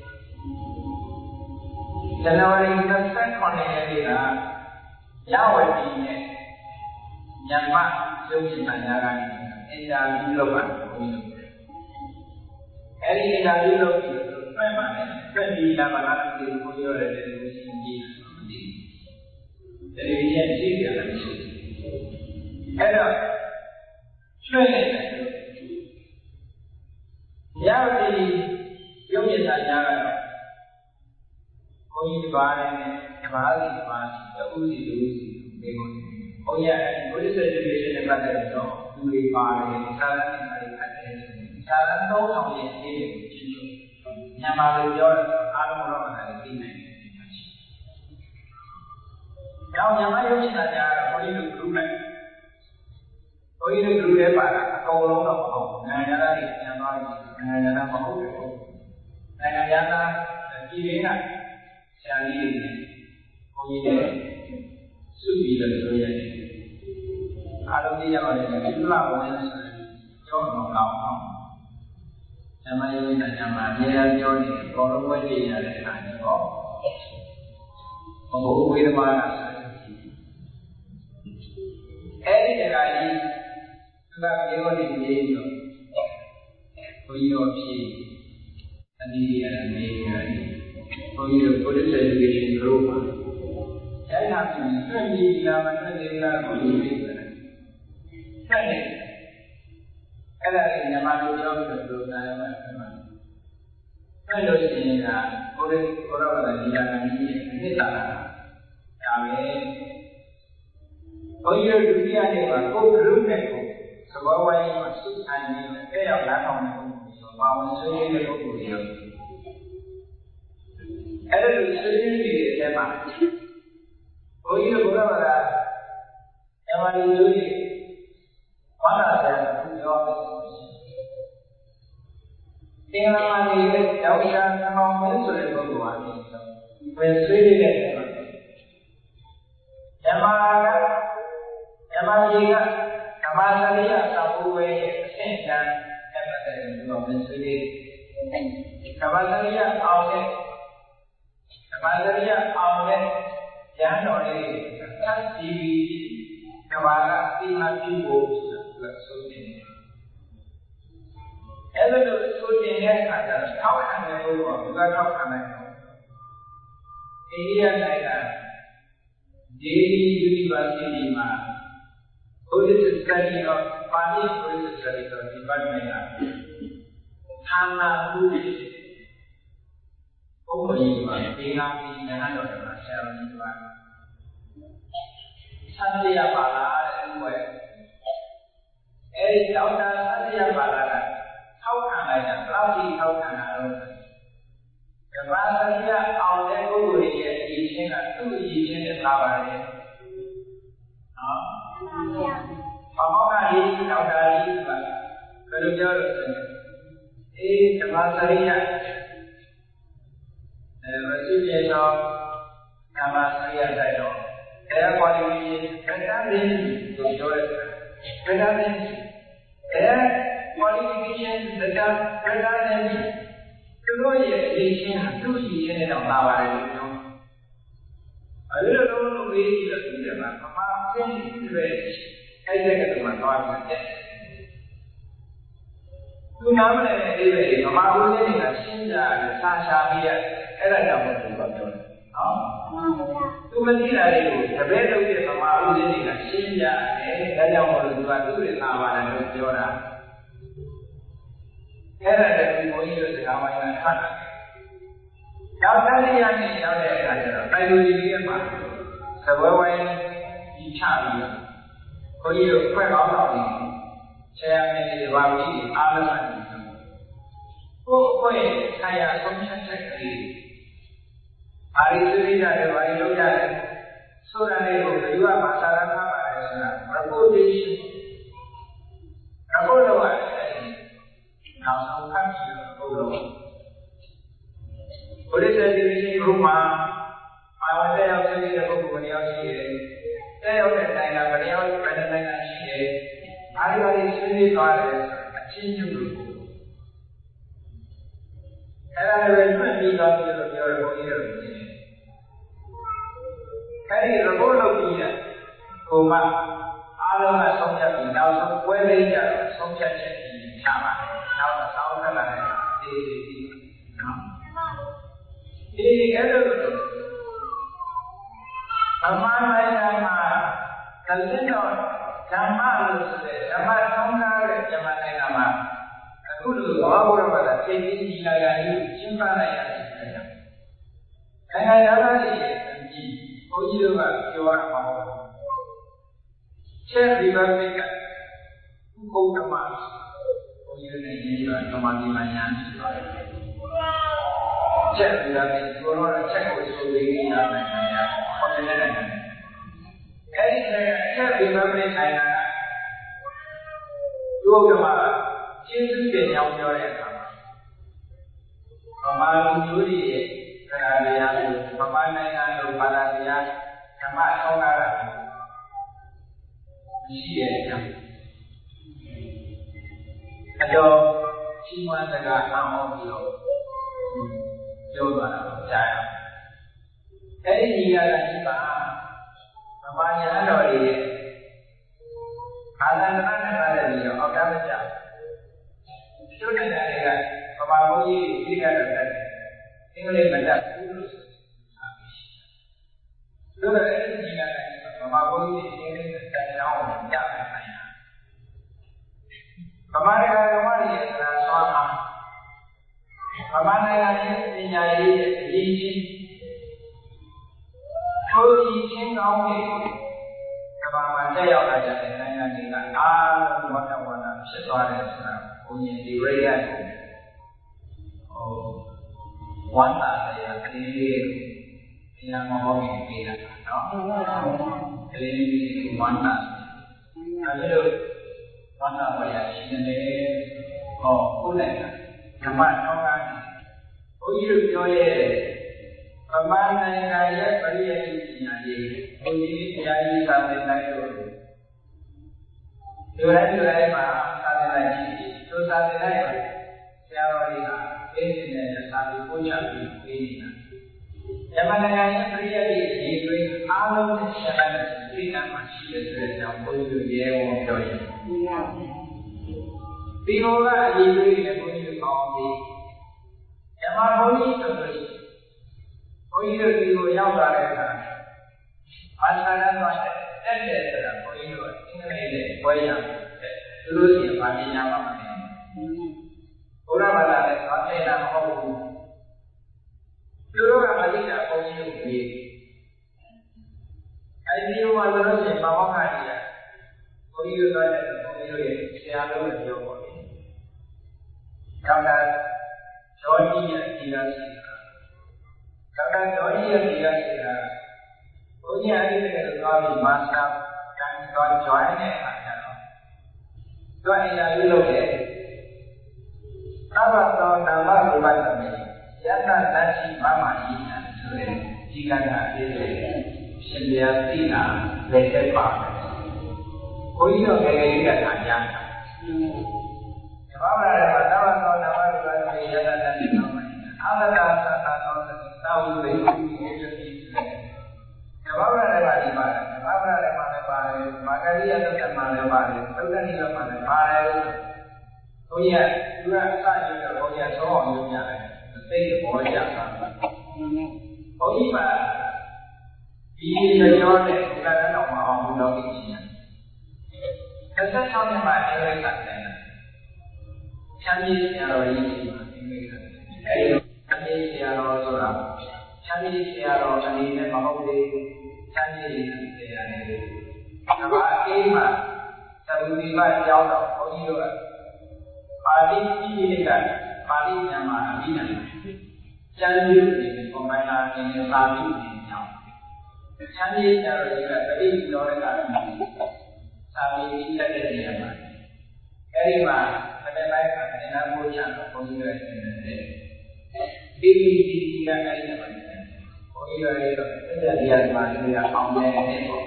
ဇန်နဝါရီ၂၇ရက်နေ့ကရဝတီနဲ့မြန်မာရုပ်ရှင်ပညာကနေအင်တာဗျူးလုပ်ပါတယ်ဘုန်းကြီးတို့အဲဒီအင်တာဗျူးလုပ်ပြီးတော့ဖွင့်ပါတယ်ဖွင့်ပြီးလာပါလားဒီဘုန်းကြီးတို့လည်းတယ်လီဗီရှင်းကြည့်တယ်တယ်လီဗီရှင်းကြည့်ကြတယ်မရှိဘူးအဲ့တော့ရွှေ့နေတယ်ရဝတီရုပ်ရှင်ပညာကတော့ဘုန်းကြီးတစ်ပါးနဲ့တစ်ပါးစီတစ်ပါးစီတဦးစီတဦးစီဒီကိုဘုန်းကြီးက Buddhist education နဲ့ပတ်သက်တော့လူတွေပါတယ်စာရင်းတွေဖတ်တယ်စာရင်းသုံးဆောင်ရဲ့အသေးတွေကိုချင်းချင်းမြန်မာလိုပြောအားလုံးတော့လည်းသိနိုင်တယ်ဒီမှာရှိ။နောက်မြန်မာရုပ်ရှင်သားများကတော့ဘုန်းကြီးတို့ group နဲ့ဘုန်းကြီးတို့ group နဲ့ပါတာအကုန်လုံးတော့မဟုတ်ဘူး။နိုင်ငံသားတွေပြန်သွားပြီးနိုင်ငံသားမဟုတ်ဘူး။နိုင်ငံသားပြည်ရင်းကဆရာကြီးတွေဘုန်းကြီးတွေစုပြီးတော့ပြောရတယ်အားလုံးသိရပါတယ်ဒီလိုဝင်ဆိုရင်ကျောင်းတော်ကောင်းအောင်ဓမ္မယုံနဲ့ဓမ္မအများပြောနေဘောလုံးဝဲကြည့်ရတဲ့အခါကျတော့ဘုဝေဒမာနဆိုရင်အဲ့ဒီတခါကြီးသူကပြောနေပြီးတော့ဘုန်းကြီးတို့ဖြစ်အနည်းအနည်းကနေဘုန်းကြီးတို့ Buddhist education group မှာအဲ့ဒါကိုဆွေးနွေးကြမှာနဲ့ဒီလားကိုယူပြီးတယ်။ဆက်နေအဲ့ဒါကိုမြန်မာလိုပြောပြီးတော့ပြောတာမှဆက်မှာ။အဲ့လိုရှိရင်ကဘုရားဘုရားဘာသာဒီလာနာကြီးရဲ့အနှစ်သာရဒါပဲ။ဘုန်းကြီးတို့ဒုတိယနေ့မှာကိုယ်ကလုံးနဲ့ကိုသဘောဝိုင်းမှာစုဆိုင်နေတဲ့အဲ့ရောက်လာအောင်တဲ့ပုဂ္ဂိုလ်ဆိုပါဝင်ဆွေးနွေးတဲ့ပုဂ္ဂိုလ်တွေအဲ့ဒါလိုဆွေးနွေးနေတဲ့အချိန်မှာဘုန်းကြီးတို့ဘုရားဘာသာမြန်မာလူမျိုးတွေဘာသာပြန်ပြောတယ်။အင်္ဂလာနေတဲ့ဒေါက်တာသမောင်မင်းဆိုတဲ့ပုဂ္ဂိုလ်ဟာဒီဝင်ဆွေးနေတဲ့အခါမှာမြန်မာကမြန်မာပြည်ကဓမ္မစရိယသဘောဝဲရဲ့အဆင့်တန်းတက်ပတ်တဲ့လူတော်ဝင်ဆွေးနေဓမ္မစရိယအောင်တဲ့ဓမ္မစရိယအောင်တဲ့ရဟန်းတော်လေးသတ်ကြည့်ပြီးကဘာကသိမှပြုဖို့ဆိုတာဆိုနေတယ်။အဲ့လိုဆိုနေတဲ့အခါကျတော့ထောက်ခံတဲ့ဘုရားကထောက်ခံနိုင်တယ်။အိန္ဒိယနိုင်ငံ Delhi University မှာ Buddhist Study of Pali Buddhist Study of Department ကဌာနမှုဘုရားကြီးကဒေနာမီညာတော်မှာဆရာကြီးကသတ္တယပါလာတဲ့ဘွယ်အဲဒီဒေါက်တာသတ္တယပါလာကထောက်ခံလိုက်တာဘယ်လောက်ကြီးထောက်ခံတာလဲဓမ္မစရိယအောင်တဲ့ပုဂ္ဂိုလ်ရဲ့အရေးချင်းကသူ့အရေးချင်းနဲ့လာပါတယ်နော်ဘာမှမရေးဒေါက်တာကြီးကဘယ်လိုပြောလို့ဆိုရင်အေးဓမ္မစရိယအဲမရှိပြေတော့ဓမ္မစရိယတိုက်တော့အဲ့ဒါ qualification ကတည်းကလို့ပြောရတယ် Presidency. Their qualifications that are presidency. To know your education, to see in our life. A little way to do them, a mountain rich. I take it to my God. To nominate a mountain in a Shinja, Sasha, and I don't want to go to. Tu mesti ada itu, tapi tu dia sama uji ni kan, sehingga eh dah jauh orang tua tu dia sama dan tu orang. Kerana dia mesti itu sekarang yang sana. Kalau tadi yang ni kalau dia ada, kalau dia apa, sebuah yang dicari, kau itu kau kalau ni, saya ni jawab ni alasan itu. Kau kau saya somsan sekali. Hari itu tidak ada hari itu ada. Surah itu kedua masalah apa ada? Reputation. Apa lawa? Nama kan siapa lawa? Boleh jadi di rumah. Awak saya awak jadi apa bukan yang sih? Saya awak saya nak beri awak pada nak sih. Hari-hari sendiri ada. Acin juga. Ada orang yang tidak boleh berbuat. Kali report dia, koma, alam asal jadi, tahu semua boleh jadi, semua jadi sama, tahu tahu kan ada, di di, ini kalau zaman sama, kalau zaman lu sudah, zaman sekarang zaman sama, aku dulu orang pada jadi jika lagi simpan aja, karena ada sih. Kau juga jual mau, cek di bawah kau kemas, kau juga ni jual kemas di mana? Cek di bawah kau orang cek kau sudah ini apa ni? Kau ni mana? Kali saya cek di bawah saya, dua kemas, cinta yang jual yang sama, kemas juri. Kerana pemandangan daripada dia sama saudara dia ada semua segala kamu dia coba percaya jadi dia lagi paham pemandangan dari dia ada mana ada dia orang macam itu tidak ada pemandangan dia ada Ingin mendapat lulus habis. Lalu ada jika memabui ingin mendapat mendapat saya. Kemarin kemarin adalah suama. Kemarin yang dinyai izin. Kau izin kau ni. Kemarin saya ada dengan yang dengan al mana-mana sesuatu yang punya dirian. Oh. Wanta saya keliling yang ngomong ini tidak, no? Keliling ini wanta. Lalu wanta saya sini oh kuliah, tempat orang. Oh hidup joye, pemandangan kaya beri yang jadi, oh ini jadi sampai lalu. Jualan-jualan mah sampai lagi, tu sampai lagi. Siapa dia? Ini dia satu punya ini. Zaman yang terjadi di alam sekarang kita masih sedang menuju yang joy. Biola ini yang menuju kami. Zaman ini terus. Oh itu bio yang berada. Masalah macam ada dalam oh itu ini boleh. Terus yang paling nyaman. Orang ada ada yang mahu. Orang ada yang mahu juga. Ini orang ada yang mahu kerja. Orang itu ada orang itu siapa yang jawab. Karena Jodi yang tidak sih. Karena Jodi yang tidak sih. Orang yang ada yang kami masa dan kami join yang ada. Join yang itu le. Apa tahu nama bukan kami. Siapa nasi mama ini sudah jika ada itu. Sembilan tina lepas. ဘုန်းကြီးတို့ငယ်ငယ်လေးကသာကြားတာဘာမှလည်းမတော်တော့နာမရပါဘူးရတတ်တဲ့နာမည်အာလတာသတာသောသတိသာဝိဝေဒီကိုယတိတယ်ဘာမှလည်းပါဒီပါဘာမှလည်းမလည်းပါတယ်မာဂရိယသတ္တမလည်းပါတယ်သုဒ္ဓနိလမလည်းပါတယ်ဘုန်းကြီးကသူကအစရင်းတော့ဘုန်းကြီးကသုံးအောင်လုပ်ကြတယ်သိတဲ့ဘောရတာဘုန်းကြီးကဒီကြောနဲ့ဘုရားတော်မှာအောင်လုပ်နေခြင်းဆက်ဆက်ဆောင်နေမှာအင်္ဂလိပ်ကတယ်ချမ်းမြေ့ဆရာတော်ကြီးဒီမှာအင်္ဂလိပ်ကအဲဒီချမ်းမြေ့ဆရာတော်ဆိုတာချမ်းမြေ့ဆရာတော်အနေနဲ့မဟုတ်သေးချမ်းမြေ့ဆရာနဲ့ဒါပါအေးမှာသဗ္ဗတိမကျောင်းတော်ဘုန်းကြီးတို့ကပါဠိကြီးတွေကပါဠိဉာဏ်မှာအပြီးနိုင်ချမ်းမြေ့နေတယ်ပုံမှန်အားဖြင့်သာဓုနေကြောင်းချမ်းမြေ့ဆရာတော်ကြီးကတတိတော်တဲ့ကသာမီးကြီးတက်တဲ့နေရာမှာအဲဒီမှာတစ်ပိုင်းကသင်္ကန်းပို့ချတော့ဘုန်းကြီးတို့နေတယ်ဒီဒီဒီကအဲ့ဒီမှာဘုန်းကြီးတို့ရဲ့တက်တဲ့နေရာမှာဒီကအောင်နေတယ်ပေါ့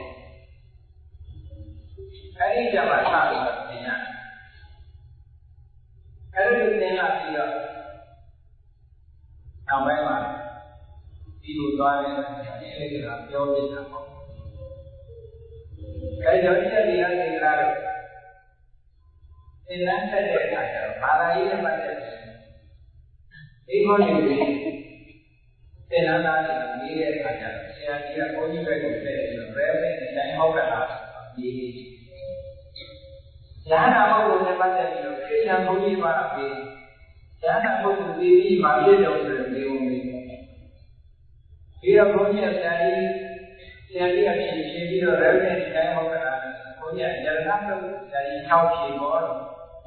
အဲ့ဒီကြမှာဆက်ပြီးတော့သင်ရအဲ့ဒီသင်ရပြီးတော့နောက်ပိုင်းမှာဒီလိုသွားတယ်အဲ့ဒီကပြောပြတာပေါ့အဲဒီတော့ဒီတရားတွေကတော့သင်္ကန်းဆက်တဲ့အခါကျတော့ဘာသာရေးနဲ့ပတ်သက်တယ်ဒီခေါင်းတွေသင်္ကန်းသားတွေနေတဲ့အခါကျတော့ဆရာကြီးကဘုန်းကြီးပဲကိုထည့်ပြီးတော့ဘယ်နဲ့တိုင်းဟောတာလားဒီဉာဏ်နာပုဂ္ဂိုလ်နဲ့ပတ်သက်ပြီးတော့ခရစ်ယာန်ဘုန်းကြီးပါပြီးဉာဏ်နာပုဂ္ဂိုလ်ပြီးပြီးမှပြည့်တော်ဆိုတဲ့ဒီလိုမျိုးဒီတော့ဘုန်းကြီးဆရာကြီးဆရာကြီးအဖြစ်ရှင်းပြီးတော့ရတဲ့တိုင်းဟောတာဘုန်းကြီးရတနာတော့ဆရာကြီးထောက်ဖြေပေါ်တော့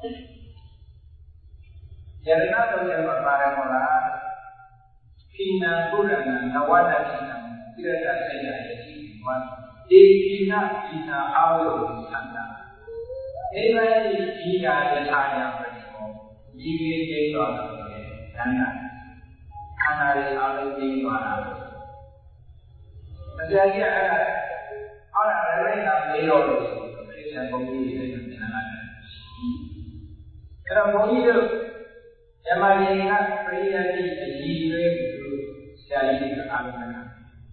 ယရဏတော်ရဲ့မှာပါတယ်မလားခိနာပုရဏနဝတ္တခိနာသီရတဆေယယတိဝါဒီခိနာခိနာအာဝေသန္တာဧဝံဒီဒီကာယထာယပရိမောဒီကေကျိတော်တော်ရဲ့သန္တာခန္ဓာရဲ့အာလုံးကြီးသွားတာအကြကြီးအဲ့ဒါအော်ရလည်းကမေးတော့လို့ဆိုခရစ်ယာန်ဘုန်းကြီးတွေလည်းပြန်လာတယ်အဲ့တော့ဘုန်းကြီးတို့ဓမ္မရေကပရိယတိအကြီးသွေးကိုဆရာကြီးကအားလုံးက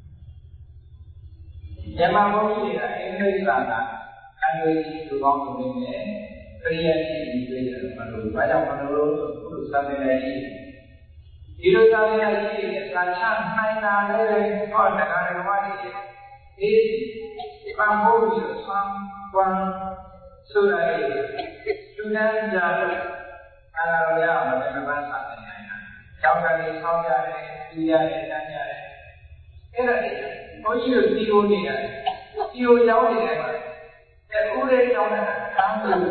ဓမ္မဘုန်းကြီးတွေကအင်္ဂလိပ်စာကအင်္ဂလိပ်လူပေါင်းတွေနဲ့ပရိယတိအကြီးသွေးတယ်မလို့ဘာကြောင့်မလို့ဆိုဘုရားစာပေကြီးဒီလိုစာပေကြီးတွေစာချနိုင်တာလည်းဟောတရားဓမ္မတွေအေးပန်ဖို့ပြီးတော့ဆမ်းကွမ်းဆိုရတဲ့သူတန်းကြတဲ့အာရယမတ္တဘာသာနဲ့ကျောင်းကနေဆောင်းရတယ်၊ပြရတယ်၊တန်းရတယ်။အဲ့ဒါဘုန်းကြီးတို့ဒီလိုနေရတယ်။ဒီလိုကျောင်းနေတယ်မှာအခုလေးကျောင်းနေတာတန်းလို့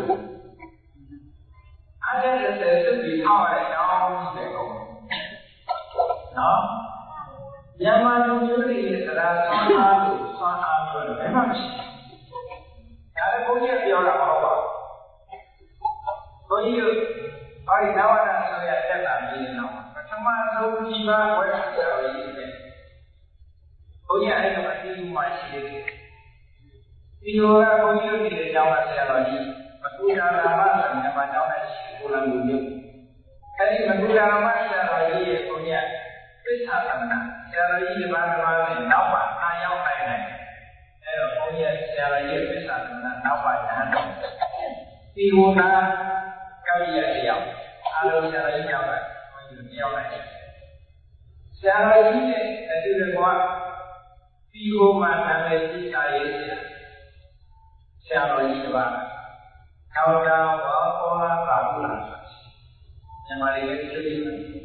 အားရတဲ့ဆက်ပြီးထောက်ရတဲ့ကျောင်းတွေကုန်။နော်။မြန်မာလူမျိုးတွေရဲ့တရားဆွမ်းအားလို့ဆွမ်းအားလို့ဘယ်မှမရှိဘူး။ဒါလည်းဘုန်းကြီးပြောတာမဟုတ်ပါဘူး။ဘုန်းကြီးတို့အဲဒီနဝတ္တဆိုရတက်တာပြီးရင်တော့ပထမဆုံးဒီပါဝဲဆရာကြီးပဲဘုန်းကြီးအဲ့ဒါမှသိမှရှိတယ်ဒီလိုကဘုန်းကြီးတို့ဒီကျောင်းကဆရာတော်ကြီးမကူတာရာမဆိုမြန်မာကျောင်းနဲ့ရှိကိုလံလူမျိုးအဲဒီမကူတာရာမဆရာတော်ကြီးရဲ့ဘုန်းကြီးကပိဿာသမဏဆရာတော်ကြီးဒီမှာမှာနဲ့နောက်ပါအာရောက်နိုင်တယ်အဲ့တော့ဘုန်းကြီးဆရာတော်ကြီးပိဿာသမဏနောက်ပါညာတော့ဒီဝနာကောင်းရတဲ့ရောက်အားလုံးဆရာကြီးရောက်တယ်ဘုန်းကြီးရောက်တယ်ဆရာကြီးနဲ့အတူတကွဒီဟိုမှာနာမည်ကြီးစာရေးဆရာဆရာတော်ကြီးတစ်ပါးထောက်တာဝါပေါ်လာပါဘူးလားမြန်မာလေးလည်းသိတယ်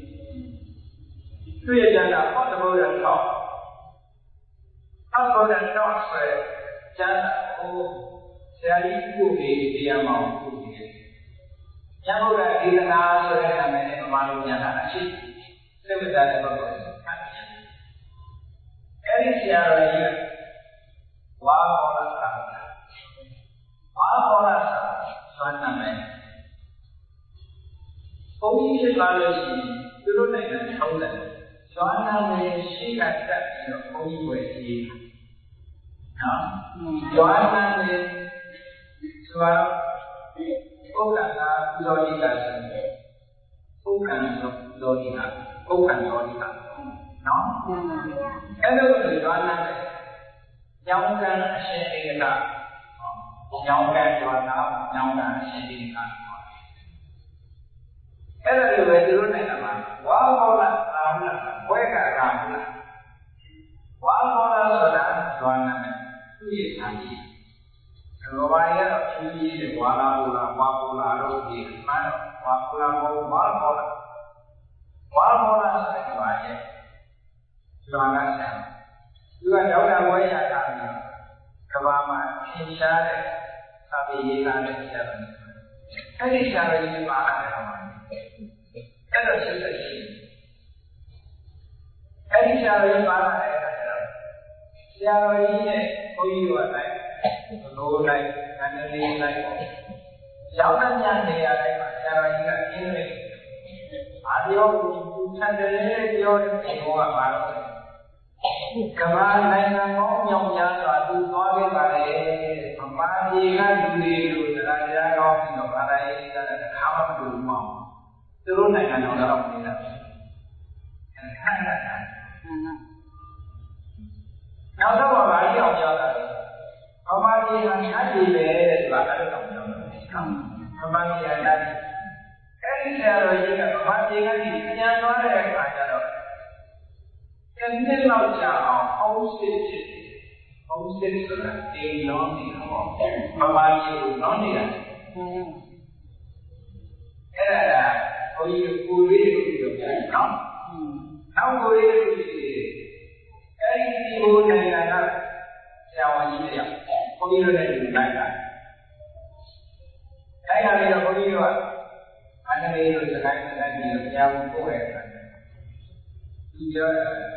တွေ့ရကြတာဟောတဘောရတော့ဟောတဘောရတော့ဆိုကျန်ဟိုဆရာကြီးကိုဒီတရားမောင်ကိုဒီညဘုရားဒေသနာဆိုတဲ့နာမည်နဲ့ပမာလို့ညာတာအရှိစိတ်ဝင်စားတဲ့ပုဂ္ဂိုလ်တွေအဲ့ဒီဆရာတော်ကြီးဝါဘောလာသာဝါဘောလာသာဆွမ်းနာမယ်ဘုန်းကြီးဖြစ်လာလို့ရှိရင်သူတို့နိုင်ငံထုံးတယ်ဆွမ်းနာမယ်ရှိကတက်ပြီးတော့ဘုန်းကြီးဝယ်ရေးနော်ဆွမ်းနာမယ်ဆွ Kalau bukan logika sendiri, bukan logika, bukan logika, no? Kalau tujuannya, jangan sendiri kita, jangan jualan, jangan sendiri kita. Kalau betul ni apa? Walau ramla, mereka ramla. Walau sudah jualan, itu sahaja. Kalau bayar ini walau lah, walau lah, di mana walau lah, walau lah, walau lah saya bayar. Jualan saya. Juga jauh dah bayar kami. Kebaman, insya tapi ini ada siapa? Kali siapa ini mana kawan? Kalau siapa sih? Kali siapa ini mana ada? Siapa ini kau juga tak? Dulu lagi, nanti lagi. Jangan yang dia lagi, siapa ini kan ini. Adio, bukan dari dia semua baru. Kemarin lain orang yang yang suatu orang baru, kemarin kan dulu terasa orang yang baru itu ada kawan dulu mau. Terus naik kan orang ini lah. Kan kan. Kalau tahu baru yang jalan. Kemarin yang ada le, baru kamu jalan. Kemarin yang ada. Kan saya lagi kan kemarin yang di yang mana yang ada. Kenapa nak jauh? Homesick, homesick sudah tinggal di rumah. Mama itu non dia. Ada, kau itu kulit itu jadi kam. Kam kulit itu. Kali itu nanti ada siapa ini dia. Kau itu nanti ada. Saya ada kau itu. Mana itu sekarang nanti yang kau ada. Dia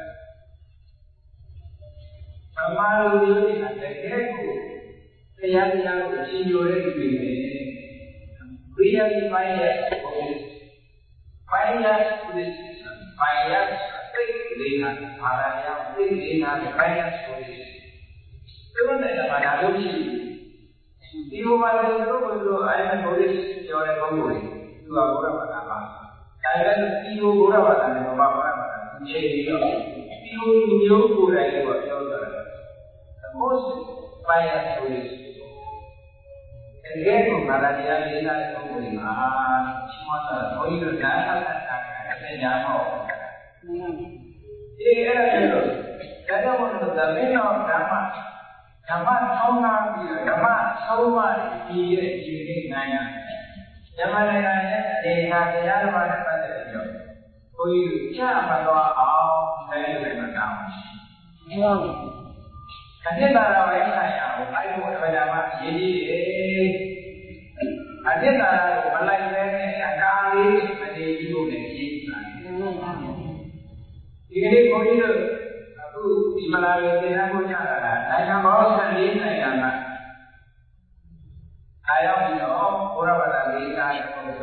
Amalu itu ada kau, yang yang sejauh ini, dia di bias politik, bias politik, bias dengan para yang dengan bias politik. Itu tidak ada lagi. Di mana itu perlu ada politik yang boleh, dua orang apa? Kalau itu orang apa? Apa orang? Jadi itu itu orang itu apa? Most bias policy. Again, kalau dia lihat kemudian, semua orang itu dah tak ada jamaah. Ini ada itu. Kalau menurut kami orang jamaah, jamaah semua dia, jamaah semua dia ini naya. Jamaah naya, dia dia mana pada dia. Kau itu siapa tu awak saya dengan kamu. Ada cara lain saya, saya buat macam ini. Ada cara lain ni, akali ada itu ni. Ini kau itu, aku di Malaysia ni aku cakap, saya bawa sendiri saya nak. Saya punya orang berada saya aku.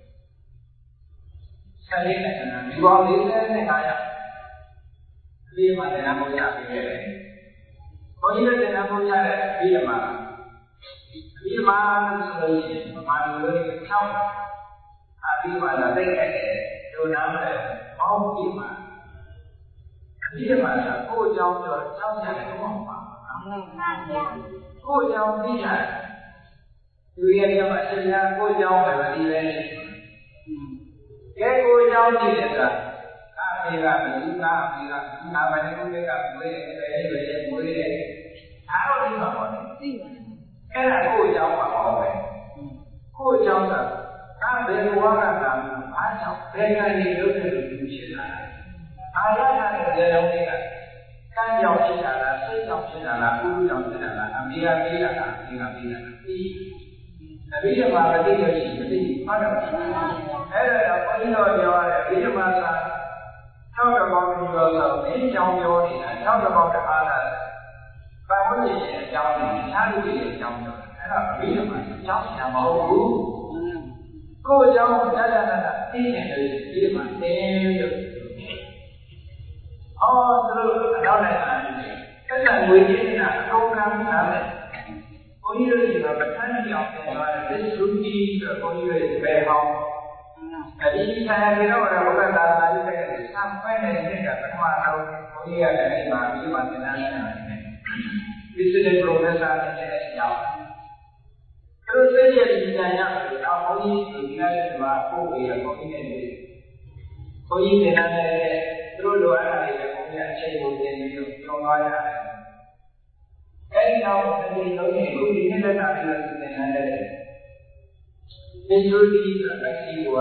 Sendiri saya, di bawah ini saya. Di mana aku cakap ini. Kau ini dengan punya firma, firma solusi, firma itu kau, firma ada dekat, itu nama mau firma, firma kau jauh jauh jauh yang itu apa? Kau jauh dia, dia dia macamnya kau jauh berarti dia, kau jauh dia tak, Amiga, amiga, amiga, apa ni kau mereka boleh, boleh, boleh. Kalau di mana ni? Kerana kau jauh apa? Kau jauh tak? Kalau orang tak macam mereka ni juga berusaha. Ayah nak jauh ni kan? Kan jauh cina, sejauh cina, ulu jauh cina, amiga, amiga, amiga, amiga. Tapi dia malah dia jadi jadi mana? Eh, apa ini orang jauh? Dia malah Talk about the world, in John Yoni, and talk about the other. By what is it, John, how do you get John? And I read about John, I'm all good. Go John, da da da da, teaching the human, all through another time. Cái là người chỉ là không nắm nắm này. Cô ုန်းကြီးတို့ဒီမှာပဋ္ဌာန်းကြောင့်ပြန်သွားတယ် routine ဆိုတော့ဘုန်းကြီးတို့ပဲဟောင်းအဲဒီဆရာကြီးတော့ဘုရားသာသာလေးတဲ့စံပဲနေတဲ့ကပထမတော့ဘုန်းကြီးကလည်းဒီမှာဒီမှာသင်တန်းနေတာနေ။ Visiting professor နဲ့ရောက်။သူစိတ်ရည်ဉာဏ်ရတယ်။အောင်းဘုန်းကြီးဒီကနေ့မှာပို့ပြီးတော့ဘုန်းကြီးနဲ့တွေ့။ဘုန်းကြီးသင်တန်းနဲ့သူတို့လိုအပ်တာတွေဘုန်းကြီးအချိန်ကိုတင်ပြီးတော့ပြောသွားရတယ်။အဲဒီနောက်ဒီလိုနေခုဒီနေ့လက်တာပြီးတော့သင်တန်းတယ်။ Visually ဆိုတာရှိကို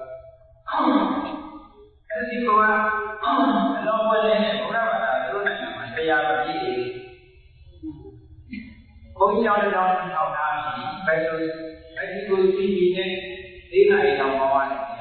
အဲဒီကအလုံးဝလည်းဘုရားဘာသာတို့နိုင်ငံမှာတရားမပြည့်ဘူး။ဘုန်းကြီးတော်တော်ထောက်ထားပြီးဘယ်လိုအဲဒီကိုစီးပြီးနဲ့ဒီနိုင်တော်မှာပါတယ်။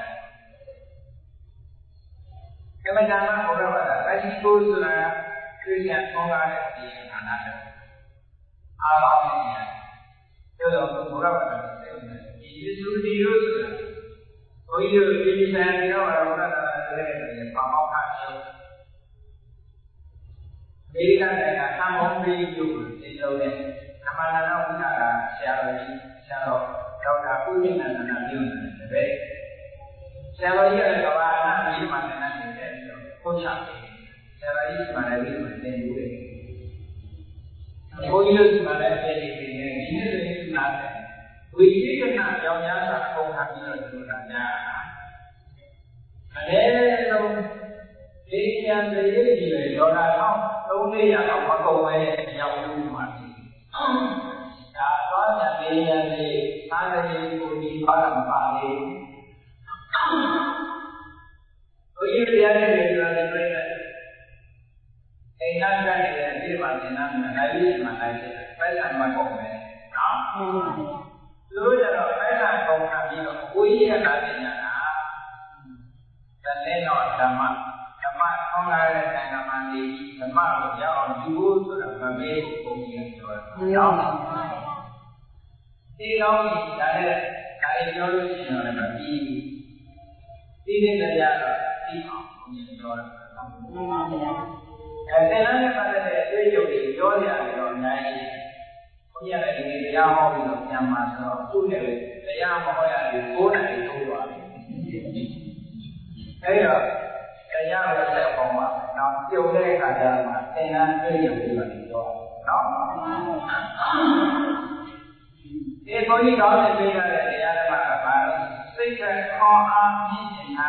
ကမ္မဋ္ဌာန်းမှာဘုရားဘာသာအဲဒီကိုဆိုတာခရစ်ယာန်ဘုရားရဲ့ဒီဌာနတယ်။အားလုံးနဲ့ပြောတော့ဘုရားဘာသာပြောတယ်ဒီယေရှုဒီလိုဆိုတာဘုန်းကြီးတို့ဒီဆန်တွေတော့ဘုရားသာဆိုတဲ့ဘာမောခရှုအမေရိကန်နိုင်ငံသံဃာ့ပြည်သူ့ဒီလိုနဲ့အမှန်တရားဥစ္စာကဆရာတော်ကြီးဆရာတော်ဒေါက်တာဦးဉာဏ်နန္ဒမြို့နယ်ပဲဆရာတော်ကြီးကကဘာနာပြီးမှလည်းနိုင်တယ်ပြီးတော့ပို့ချတယ်ဆရာတော်ကြီးကလည်းပြီးမှသင်ယူတယ်ဘုန်းကြီးတို့ကလည်းပြည်နေနေဒီနေ့ဆိုရင်နားတယ်ဝိသေကနာကြောင့်များစွာပုံထားပြီးတော့ဒီလိုညာအနည်းဆုံးဒီဉာဏ်တွေရည်ရဒေါ်လာတော့သုံးလေးရာတော့မကုန်ပဲရောက်လို့မှာဒီဒါတော့ဉာဏ်လေးဉာဏ်လေးအားလေးကိုဒီပါရမပါလေးဘုရားတရားနဲ့ပြောတယ်ပြည့်တယ်အိမ်သားကနေဒီမှာသင်္နာမှာနိုင်ပြီးမှနိုင်တယ်ပိုက်ဆံမကုန်ပဲနော်သူတို့ကြတော့ပိုက်ဆံကုန်တာပြီးတော့ကိုကြီးရတာတင်ညာတာတနေ့တော့ဓမ္မဓမ္မထောင်းလာတဲ့နိုင်ငံမှာနေဓမ္မကိုရောက်အောင်ယူဖို့ဆိုတာမမေးဘူးဘုန်းကြီးကပြောတယ်နော်ဒီတော့ဒါလည်းဒါလည်းပြောလို့ရှိရင်လည်းမပြီးဘူးဒီနေ့တရားတော့ပြီးအောင်ဘုန်းကြီးပြောတယ်မှန်ပါဗျာအဲသင်္လန်းနဲ့ပတ်သက်တဲ့အတွေ့အကြုံတွေပြောကြရတယ်တော့အများကြီးဘုန်းကြီးကလည်းဒီနေ့တရားဟောပြီးတော့ပြန်มาဆိုတော့သူ့နဲ့တရားမဟောရဘူးကိုယ်နဲ့ထိုးသွားတယ်အဲဒီတော့တရားရတဲ့ပုံမှာနောက်ပြုံးတဲ့အခါကျမှသင်္လန်းတွေ့ရုံပြီးတော့ပြောနော်ဒီဘုန်းကြီးကောင်းတဲ့ပြရတဲ့တရားဓမ္မကဘာလို့စိတ်ကခေါ်အားမြင့်နေတာ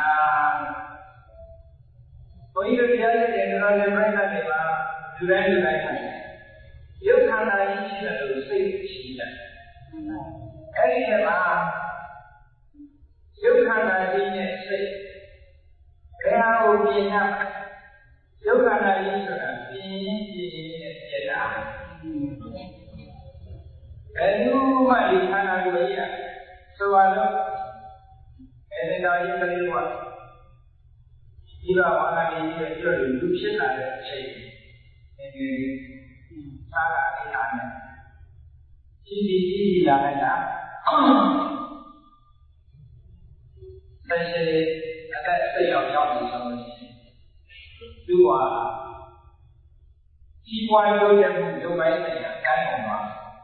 ဘုန်းကြီးတို့တရားရဲ့တော်လည်းပြိဿတွေမှာလူတိုင်းလူတိုင်းခံတယ်ရုပ်ခန္ဓာကြီးရှိတဲ့လူစိတ်ရှိတယ်အဲ့ဒီမှာရုပ်ခန္ဓာကြီးနဲ့စိတ်ဘယ်ဟာကိုပြင်ရရုပ်ခန္ဓာကြီးဆိုတာပြင်ရင်ပြင်ရင်နဲ့ပြည့်တာဘယ်လိုမှဒီခန္ဓာကိုယ်ကြီးဆိုတော့အဲဒီတော်ကြီးကလေးကဒီကဘာသာရေးရဲ့ကျွတ်လူဖြစ်လာတဲ့အချိန်ဒီသာရအရာနဲ့ကြီးကြီးကြီးကြီးလာလိုက်တာဆက်ရှိအသက်စိတ်ရောက်ရောက်နေဆိုလို့ရှိရင်သူကကြီးပွားလို့ရမှုဒုမိုင်းဆိုင်ရာအတိုင်းပေါ်မှာ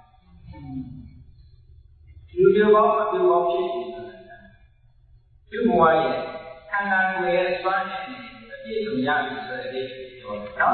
လူတွေဘောအတူဘောဖြစ်နေတာသူ့ဘဝရဲ့ခန္ဓာကိုယ်ရဲ့စွမ်းနဲ့အပြည့်စုံရပြီဆိုတဲ့ဒီပြောတော့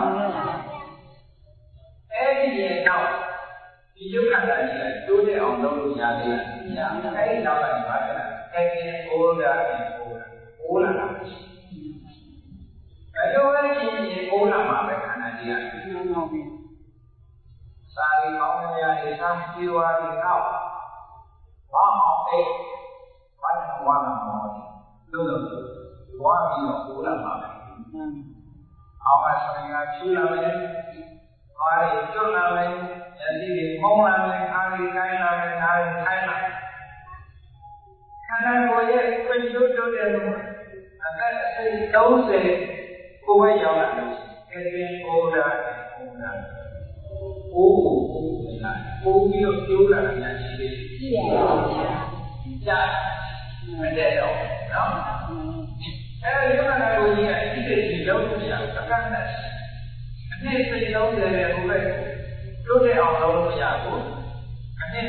အဲ့ဒီရဲ့နောက်ဒီယုတ်ခန္ဓာကြီးကတိုးတဲ့အောင်လုပ်လို့ရသေးတယ်။ညာအဲ့ဒီနောက်ကဘာလဲ။အဲ့ဒီအိုးတာနဲ့အိုးတာအိုးလာတာမရှိဘူး။အဲ့တော့အဲ့ဒီအိုးလာမှာပဲခန္ဓာကြီးကပြောင်းတော့ပြီ။စာရီကောင်းတဲ့ရာတွေစမ်းပြေဝါးပြီးတော့ဘာအောင်လဲ။ဘာနဲ့ဝါလာမှာလဲ။လို့လို့ဝါပြီးတော့အိုးလာမှာပဲ။အောင်မဆိုင်ကချူလာမယ်။ဘာတွေကျွတ်လာမယ်။ယတိတွေမောင်းလာမယ်ခါးတွေခိုင်းလာမယ်ခါးတွေခိုင်းလာခန္ဓာကိုယ်ရဲ့ဖွံ့ဖြိုးတိုးတက်မှုအသက်အစိတ်သုံးဆယ်ကိုယ်ပဲရောက်လာလို့အဲဒီအိုးတာအိုးတာအိုးကိုအိုးလာပိုးပြီးတော့ကျိုးလာတာရှိသေးတယ်ရှိပါပါဗျာကြာမတဲ့တော့နော်အဲဒီခန္ဓာကိုယ်ကြီးကဒီစိတ်ကြီးလုံးလို့ရအကန့်နဲ့အနည်းစိတ်လုံးတယ်ဘုရားတိုးတက်အောင်လုပ်လို့ရဘူးအနည်း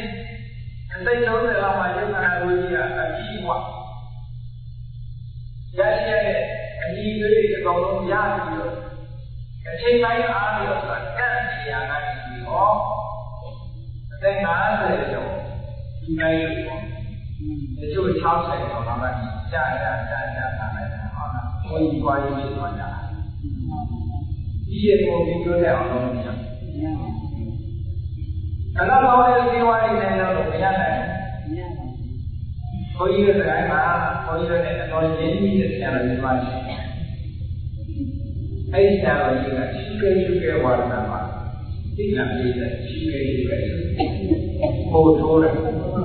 စိတ်လုံးတဲ့လောက်မှာယုံနာလို့ကြီးကအကြီးဝရရှိရတဲ့အကြီးတွေအကောင်လုံးရပြီးတော့အချိန်တိုင်းအားပြီးတော့ဆိုတာကဲ့နေရာကနေပြီးတော့အသက်၅၀ကျော်ဒီတိုင်းလို့ပေါ့တချို့၆၀ကျော်လောက်ကနေကြာကြာကြာကြာလာလိုက်တာဟုတ်လားဘုန်းကြီးပွားရေးဖြစ်သွားကြတာဒီရေကိုပြီးပြောတဲ့အောင်လုပ်ကြအလားတော်ရဲ့ဒီဝါရီနဲ့တော့မရနိုင်ဘူးဘုန်းကြီးရဲ့စကားမှာဘုန်းကြီးရဲ့တော်ရင်းကြီးတဲ့ဆရာတော်ကြီးမှရှိတယ်အဲ့ဒီဆရာတော်ကြီးကရှိခဲ့ရှိခဲ့ဝါဒနာမှာသိလာပြီးတဲ့ရှိခဲ့ရှိခဲ့ပို့ထိုးတယ်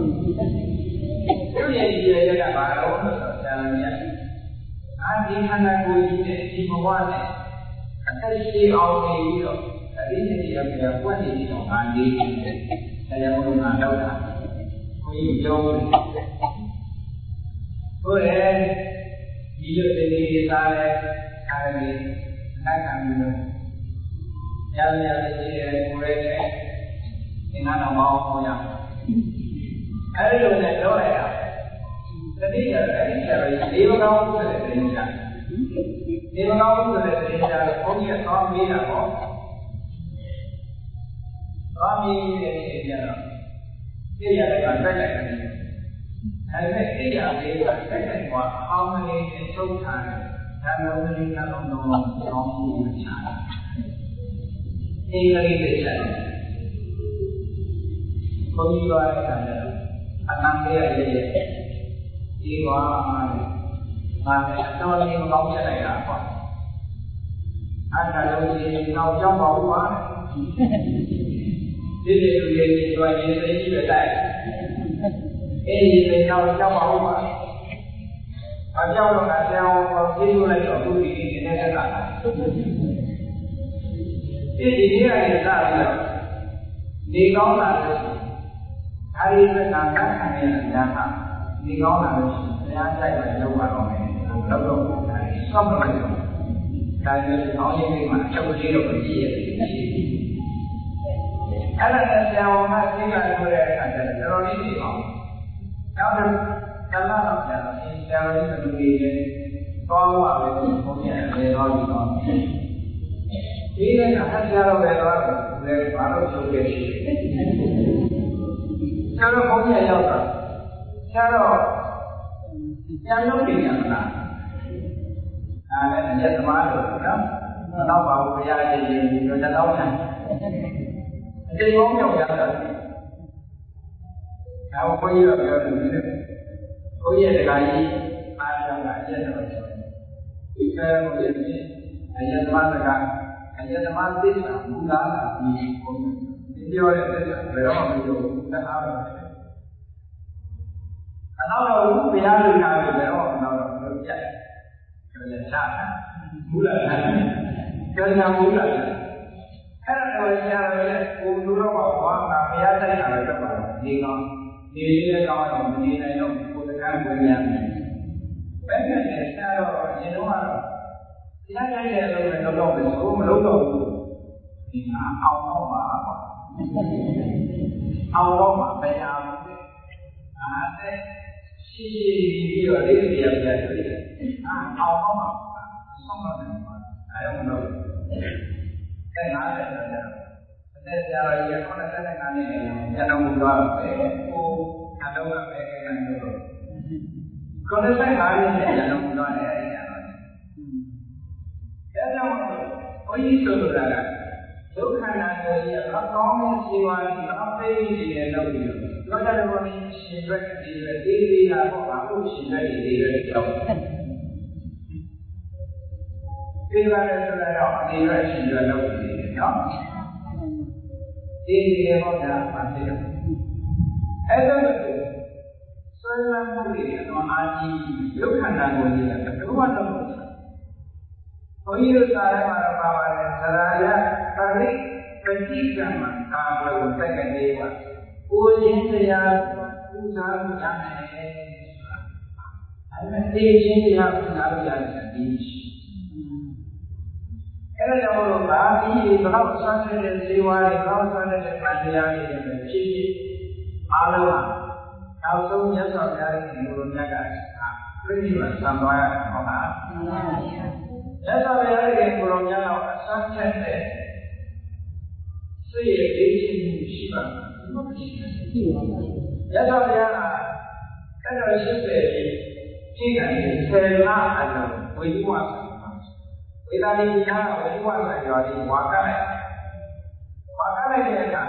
သူရဲ့ဒီရဲ့ကဘာလို့လဲဆိုတော့ဆရာတော်ကြီးအာဒီခန္ဓာကိုယ်ကြီးနဲ့ဒီဘဝနဲ့အသက်ရှိအောင်နေပြီးတော့အဒီနေ့ရပြပွက်နေပြီးတော့ငါနေတယ်ဆရာတော်ကလောက်တာကိုကြီးပြောတယ်ဟုတ်တယ်ဒီလိုတည်းလေးသားလဲအားလည်းနိုင်ခံပြီးတော့ရရရလေးရဲ့ကိုယ်ရဲ့သင်္ကန်းတော်မောင်းဟောရအဲ့လိုနဲ့ပြောလိုက်တာတတိယအဲ့ဒီဆရာကြီးဒေဝကောင်းဆိုတဲ့တင်ကြဒေဝကောင်းဆိုတဲ့တင်ကြကိုဘုန်းကြီးကသွားမေးတာပေါ့သွားမေးတဲ့နေရာတော့သိရတယ်ကတိုက်လိုက်တယ်အဲ့ဒါသိရလေးကတိုက်လိုက်သွားအောင်မလေးနဲ့ချုပ်ထားတယ်ဒါမျိုးလေးကတော့တော့ကောင်းမှုမချတာအင်္ဂလိပ်တွေချတယ်ဘုန်းကြီးသွားတဲ့အခါကျတော့အနန္တရဲ့ရဲ့ဒီကွာငါလည်းအတော်လေးမကောင်းဖြစ်လိုက်တာပေါ့အဲ့ဒါလို့ဒီနောက်ကြောင်းပါဘူးပါဒီလိုလူတွေဒီတော့ရေးသိကြည့်လိုက်အဲ့ဒီလေကြောင်းကြောင်းပါဘူးပါအကြောင်းတော့အကြောင်းကိုပြေးလို့လိုက်တော့သူဒီဒီနဲ့တက်လာတယ်ဒီဒီနေရာကြီးစားပြီးတော့ဒီကောင်းလာတယ်အဲဒီကနာခံခံရတဲ့ညာဟာဒီကောင်းလာလို့ရှိရင်တရားဆိုင်မှာလောက်ပါတော့မယ်လောက်တော့ဆောက်မလို့ဒါနဲ့အောင်းရင်းလေးမှာအချုပ်ကြီးတော့ကြည့်ရတယ်အဲ့ဒါနဲ့ဆရာဝန်ကသိလာလို့တဲ့အခါကျတော့တော်တော်လေးသိအောင်နောက်တော့ကလာတော့ဆရာတော်ဒီဆရာတော်ဒီလူကြီးတွေတောင်းပါပဲဘုန်းကြီးလည်းတော့ဒီတော့ဒီနေ့ကဆရာတော်ပဲတော့လည်းဘာလို့ချုပ်ခဲ့ရှိလဲဆရာတော်ဘုန်းကြီးရောက်တာဆရာတော်ပြန်လို့ပြင်ရမလားအဲလည်းအရက်သမားတို့နော်တော့ပါဘူးဘုရားရှင်ကြီးတို့တော့ဆိုင်အတိတ်ကောင်းရောက်ကြတာနောက်ဘုန်းကြီးကပြောတယ်ဘုန်းကြီးတခါကြီးအားလုံးကအရက်တော်ကျော်ဒီကဲဘုရားရှင်အရက်သမားကအရက်သမားသိတာဘုရားကဒီဘုန်းကြီးပြောတဲ့သစ္စာဘယ်တော့မှမပြောဘူးတအားပဲအနောက်တော့ဘုရားလူနာတွေလည်းတော့နောက်တော့ပြောပြတယ်ပြောရချတာမူလဓာတ်ကျောင်းမူလဓာတ်အဲ့ဒါတော့ဆရာတော်ရဲ့ကိုလူတော်ကဘာမှဘုရားတိုက်တာလည်းတော့ပါဒီကောင်ဒီလေးကောင်းတော့မနေနိုင်တော့ကိုယ်တကားဝင်ရမယ်ဘယ်နဲ့လဲဆရာတော်ရင်တော့ကတော့တရားတိုက်တယ်လို့လည်းတော့တော့မလို့မလို့တော့ဘူးဒီမှာအောင်တော့ပါအောင်တော့မှမရဘူးအားတဲ့ရှိပြီးတော့လေးပြရပြတွေ့တယ်အားအောင်တော့မှဆောင်းတော့တယ်ပါအဲဒါမလို့အဲနားလည်းတော့အသက်ဆရာကြီးကခုနကတည်းကလည်းညတော်မူသွားပဲကိုအလုံးကပဲခိုင်းနေလို့ခုနကတည်းကလည်းညတော်မူသွားတယ်အဲဒီညတော့အဲကြောင့်ဘုန်းကြီးဆိုလိုတာကဒုက္ခနာကိုရအကောင်းဆုံးခြေဝါးပြီးအပိတ်နေတယ်လို့ပြောတယ်။လောကဓမ္မမင်းရှင်ရွက်ဒီလေဒီဒီဟာတော့ဘာလို့ရှင်ရွက်ဒီဒီလေကြောက်ဒီပါလေဆိုတော့အဒီရွက်ရှင်ရွက်လို့ဒီလေနော်။ဒီဒီဟောတာမှသိတယ်။အဲ့ဒါလို့ဆွေးနွေးမှုတွေတော့အာကြီးဒုက္ခနာကိုရဘယ်လိုမှတော့ဘုန်းကြီးတို့စာထဲမှာတော့ပါပါတယ်သရာယပရိပတိကံမှာကာလို့တက်ကနေပါကိုရင်းတရားပူဇော်မှုရမယ်ဆိုတာအဲဒါအေးချင်းတရားပူဇော်မှုရတယ်ဒီရှိအဲဒါကြောင့်လို့ဘာပြီးဘလောက်ဆွမ်းတဲ့ဇေဝါတွေဘလောက်ဆွမ်းတဲ့ဗန္ဓရာတွေဖြစ်ဖြစ်အားလုံးနောက်ဆုံးမြတ်စွာဘုရားရဲ့ဒီလိုမြတ်ကပြိဋိဘံသံသွားရဟုတ်လားမှန်ပါဗျာမြတ်စွာဘုရားရဲ့ကိုရောမြတ်တော်အစမ်းထက်တဲ့စိတ်ရဲ့အေးချမ်းမှုရှိပါမရှိဘူးမြတ်စွာဘုရားကအဲ့တော်ရှိတဲ့ဒီကံရဲ့ဆယ်လအလုံးဝိဝါဒဝေဒာတိညာဝိဝါဒရောဒီဝါကလိုက်ဝါကလိုက်တဲ့အခါ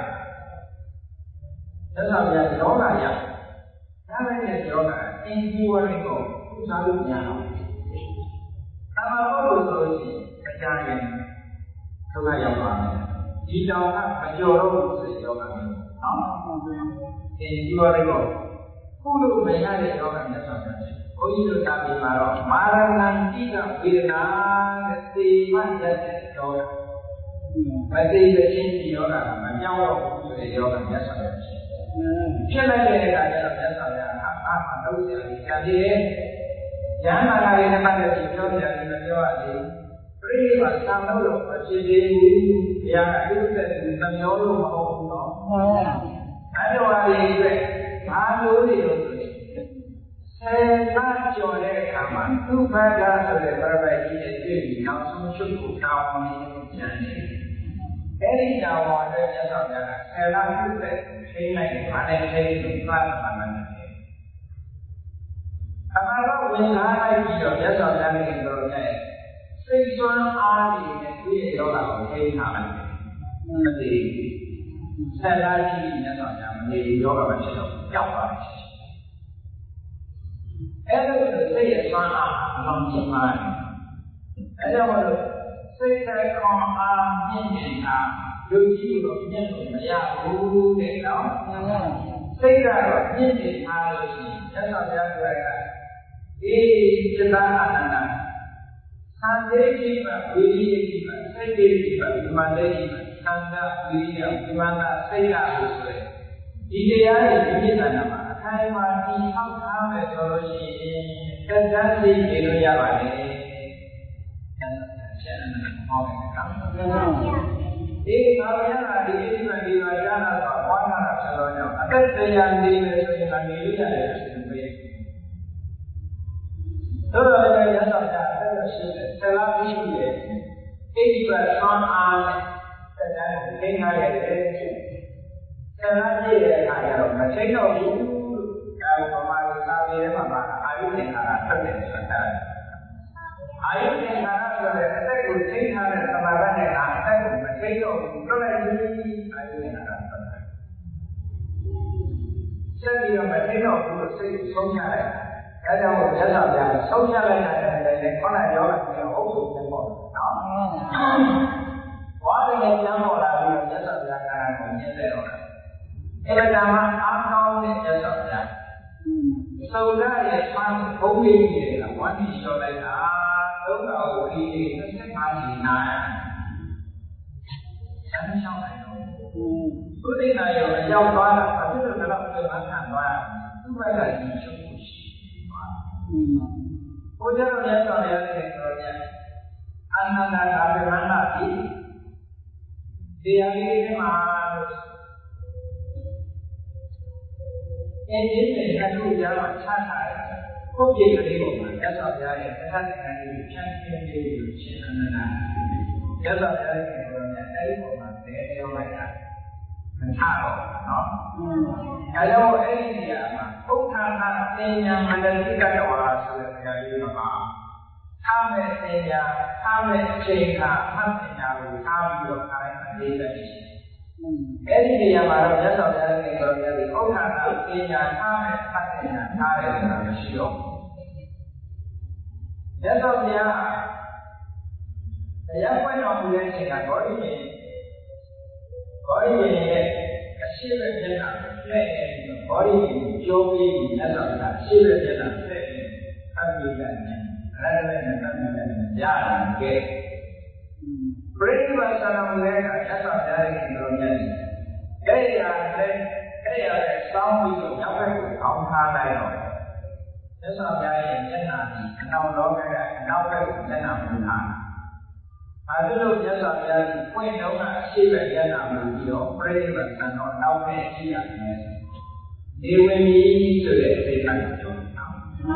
သက်သာပြယောဂရနားလိုက်တဲ့ယောဂအင်းဒီဝရိကိုဥစားလို့မရအောင်။သာမန်ဘုလိုဆိုလို့ရှိရင်အကြမ်းရင်ဒုက္ခရောက်ပါမယ်။ဒီတောင်ကမကျော်တော့ဘူးဆိုယောဂမျိုး။ဟုတ်ပါဘူး။အင်းဒီဝရိကိုခုလိုမရတဲ့ယောဂမြတ်စွာဘုရားဘုန်းကြီးတို့သာပြီးမှာတော့မာရဏံတိကဝေဒနာတဲ့သေမှတ်တဲ့ယောဂ။မသိတဲ့ချင်းဒီယောဂကမပြောင်းတော့ဘူးဆိုတဲ့ယောဂမြတ်စွာဘုရားဖြစ်လိုက်တဲ့အခါကျတော့မြတ်စွာဘုရားကအာမလုပ်စီအကြံပြည့်ဉာဏ်နာရီနဲ့မှတ်တဲ့ပြောပြတယ်မပြောရသေးဘူးပြိဋိဘသံလို့လို့အဖြစ်သေးဘူးဘုရားအတုသက်သမျောလို့မဟုတ်ဘူးတော့ဟုတ်ပါဘူးအဲ့လိုပါလေအတွက်ဘာလို့လဲလို့ဆိုရင်ဆယ်လကျော်တဲ့အခါမှာသူ့ဘက်ကဆိုတဲ့ပြပိုက်ကြီးနဲ့တွေ့ပြီးနောက်ဆုံးချုပ်ကိုတောင်းနေကြတယ်အဲ့ဒီတောင်းပေါ်တဲ့မြတ်စွာဘုရားကဆယ်လပြုတဲ့ထိန်းလိုက်ဘာနဲ့ထိန်းလို့သာသမန်နဲ့အမှန်တော့ဝင်လာလိုက်ပြီးတော့မြတ်စွာဘုရားနဲ့ပြောတဲ့စိတ်ဆွမ်းအားတွေနဲ့သူ့ရဲ့ယောဂကိုထိန်းထားလိုက်တယ်မသိဆက်လာကြည့်မြတ်စွာဘုရားမနေယောဂမဖြစ်တော့ကြောက်ပါတယ်အဲ့ဒါကိုစိတ်ရဲ့ဆွမ်းအားအလုံးကြီးပါတယ်အဲ့ဒါမို့လို့စိတ်ရဲ့ခေါင်းအားမြင့်မြင့်တာလူကြီးတို့မြင့်လို့မရဘူးတဲ့နော်စိတ်ကတော့မြင့်နေအားလို့ရှိရင်မြတ်စွာဘုရားပြောတာအေးจิตာအနန္တသံဃေတိပဝိရိယတိပစိတ်တေတိပဒီမတေတိပသံဃဝိရိယဒီမနာစိတ်ရလို့ဆိုရယ်ဒီတရားတွေဒီပြည့်စုံတာမှာအခိုင်အမာတည်ဆောက်ထားမယ်ဆိုလို့ရှိရင်သက်သာစိတ်နေလို့ရပါတယ်။ကျန်တဲ့ဟောတယ်ကောင်းပါဘူး။ဒီဘာဝရတာဒီကိစ္စဒီဘာရတာဆိုဝါနာတာဆိုတော့ကြောင့်အသက်တရားနေမယ်ဆိုရင်လည်းနေလို့ရတယ်ဆိုပြီးတော့လည်းရသော်ကြအဲ့ရှိတယ်ဆရာကြီးရှိတယ်အိဒီပါဆွမ်းအားနဲ့တရားကိုသိထားရတယ်ဆရာကြီးရဲ့အခါကျတော့မသိတော့ဘူးဒါကဘာမှသာပြေမှာပါအာယုသင်္ခါရဆက်တယ်ဆိုတာအာယုသင်္ခါရဆိုတဲ့အသက်ကိုသိထားတဲ့သမာဓိနဲ့အသက်ကိုမသိတော့ဘူးတွက်လိုက်ပြီးအာယုသင်္ခါရဆက်တယ်ဆက်ပြီးတော့မသိတော့ဘူးလို့စိတ်ကိုဆုံးဖြတ်လိုက်အဲကြောင့်မြတ်စွာဘုရားဆုံးဖြတ်လိုက်တဲ့လည်းခေါင်းယောဂကိုအုပ်စုပြန်ပေါ်နော်။ဝါတယ်ပြန်ပေါ်လာပြီးတော့မြတ်စွာဘုရားကံကိုမြင်တဲ့တော့အဲဒါမှအားကောင်းတဲ့မြတ်စွာဘုရားသုဒ္ဓရဲ့ဆန်းဘုံလေးတွေကဝမ်းတိလျှော်လိုက်တာသုံးတော်ကိုဒီနှစ်၅ချိန်နာဆန်းချောင်းလိုက်တော့ဘုဒ္ဓနာရောအကြောင်းသွားတာဘာဖြစ်လို့ဒီလောက်ပြန်ခံသွားသူ့ဘက်ကဒီချုပ်ကိုရှိဘုရားတော်မြတ်စွာဘုရားရဲ့တော်မြတ်အနန္တကာဗေမန္တတိတရားလေးတွေမှာအဲဒီနဲ့အထုကြားမှာချထားတယ်ခုပြည့်ကလေးပေါ်မှာမြတ်စွာဘုရားရဲ့သက္ကသံကိုဖြန့်ဖြင်းပေးလို့ရှင်အနန္တမြတ်စွာဘုရားရဲ့တော်မြတ်အဲဒီပေါ်မှာတည်းပြောလိုက်တာမချတော့ဘူးနော်အဲကြောင့်အဲ့ဒီနေရာမှာဥဋ္ဌာဏပညာမန္တလိကတဝါဆိုတဲ့နေရာလေးမှာထားမဲ့ပညာထားမဲ့အချိန်ကမှတ်ပညာကိုထားပြီးတော့ခိုင်းအနေနဲ့ရှိတယ်။အဲ့ဒီနေရာမှာတော့မြတ်စွာဘုရားရဲ့တော်များဒီဥဋ္ဌာဏပညာထားမဲ့မှတ်ပညာထားတယ်ဆိုတာမရှိတော့ဘူး။မြတ်စွာဘုရားတရားပွင့်တော်မူတဲ့အချိန်ကဂေါရိမေဂေါရိမေရဲ့အရှိပဲမျက်နှာနဲ့ဘောရီကျိုးပြီးမြတ်စွာဘုရားအရှိပဲမျက်နှာနဲ့အပိဓာနဲ့ရတနာနဲ့သံဃာနဲ့ကြားရခဲ့ပရိနိဗ္ဗာန်ဆန္ဒမူရဲ့ကမြတ်စွာဘုရားရဲ့တော်မြတ်တဲ့အဲ့ရတဲ့အဲ့ရတဲ့စောင်းပြီးတော့ရောက်ဘက်ကိုကောင်းထားလိုက်တော့မြတ်စွာဘုရားရဲ့မျက်နှာကြီးအနောက်လောကကအနောက်ဘက်ကိုမျက်နှာမူထားဘာဖြစ်လို့မြတ်စွာဘုရားကြီးပွင့်တော့ကအရှိပဲမျက်နှာမူပြီးတော့ပရိနိဗ္ဗာန်ဆန္ဒနောက်နဲ့ရှိရတယ်ဒီနေဝင်ပြီးဆိုတဲ့စိတ်ကပြောတာ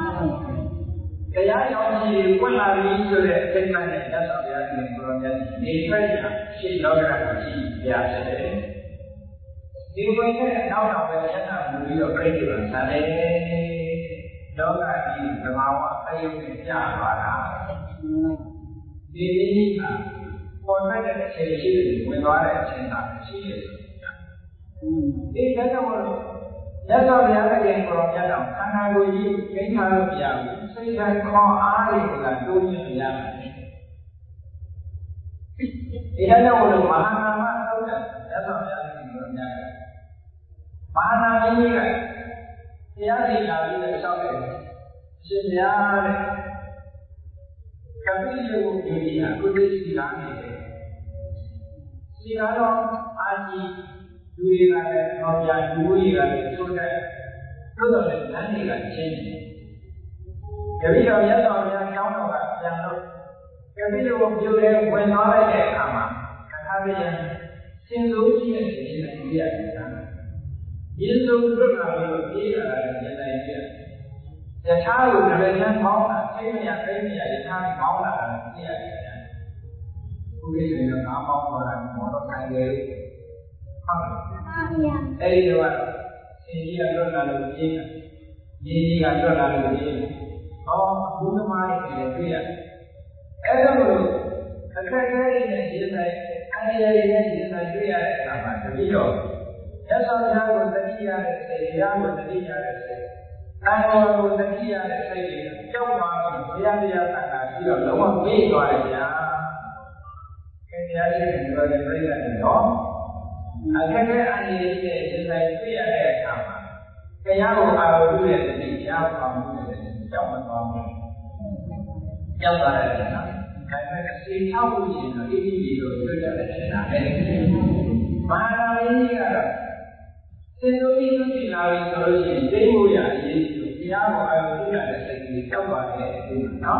တရားရောင်ကြီးပွင့်လာပြီးဆိုတဲ့စိတ်နဲ့သက်ဆောင်ရတဲ့ကိုရောမြတ်နေထွက်ရရှင်းလောကရကိုကြည့်ပြရတယ်ဒီဝင်နဲ့နောက်တော့ပဲမျက်နှာမူပြီးတော့ပြိတ္တိကဆန်တယ်လောကကြီးသဘာဝအယုံနဲ့ကြာသွားတာဒီနည်းကပေါ်ထွက်တဲ့အချိန်ရှိတယ်ဝင်သွားတဲ့အချိန်ကရှိတယ်ဆိုတာဒီကကြောင့်လို့ရသော်ဘုရားရဲ့ကိုရောမြတ်တော်ခန္ဓာကိုယ်ကြီးကိန်းထားလို့မရဘူးစိတ်ဓာတ်ခေါ်အားတွေကတိုးမြင့်ရမယ်ဒီကကြောင့်လို့မဟာနာမသုတ်တဲ့ရသော်ဘုရားရဲ့ကိုရောမြတ်မဟာနာမင်းကြီးကတရားစီလာပြီးတော့ရှောက်တယ်ရှင်များတဲ့ကပိယုကိုဒီကကုသိစီလာနေတယ်စီလာတော့အာကြီးလူတွေကလည်းတော့ပြလူတွေကလည်းသိုးတဲ့သို့တော်လည်းလမ်းတွေကချင်းတယ်ကပိယုရသော်ဘုရားကျောင်းတော်ကပြန်လို့ကပိယုကိုပြုလဲဝင်သွားလိုက်တဲ့အခါမှာကထာပယံရှင်စိုးကြီးရဲ့ရှင်နဲ့ပြရတယ်ကယေရှုပြတ်လာပြီးတော့ပြေးလာတဲ့ဉာဏ်တိုင်းပြယထာကိုတရဏံမောင်းတာသိမရသိမရယထာမောင်းလာတာသိရတယ်။ဘုရားရှင်ကကားမောင်းသွားတာမောတော့ခံတယ်ဟုတ်လား။အဲဒီတော့ရှင်ကြီးကလွတ်လာလို့ပြေးတယ်။ညီကြီးကလွတ်လာလို့ပြေးတယ်။ဟောဘုသမားတွေလည်းတွေ့ရတယ်။အဲဒါလို့အခက်အခဲတွေနဲ့ရှင်ဆိုင်အနေရည်နဲ့ရှင်ဆိုင်တွေ့ရတဲ့အခါမှာတတိယရသော်ဘုရားကိုတတိယတဲ့စိတ်ဘုရားကိုတတိယတဲ့စိတ်အာရောကိုတတိယတဲ့စိတ်တွေကြောက်ပါပြီးဘုရားတရားသံဃာပြီးတော့လုံးဝမေ့သွားတယ်ဗျာ။ခင်ဗျားရဲ့ပြောတဲ့ပြိဿတွေတော့အခက်အခဲအနေနဲ့ရှင်ဆိုင်တွေ့ရတဲ့အခါမှာဘုရားကိုအာရုံပြုတဲ့စိတ်ကြောက်အောင်ပြုတဲ့စိတ်ကြောက်မသွားဘူး။ကြောက်သွားတဲ့အခါဒါပေမဲ့အစီထောက်ဖို့ရှင်တော့ဣတိပိလို့တွေ့ကြတဲ့ရှင်တာလေ။မဟာနာမင်းကြီးကတော့သင်တို့ဤလူကြီးလာပြီဆိုလို့ရှိရင်သိဖို့ရအရေးကြီးလို့တရားကိုအာရုံပြုရတဲ့စိတ်ကြီးတောက်ပါလေအခုနော်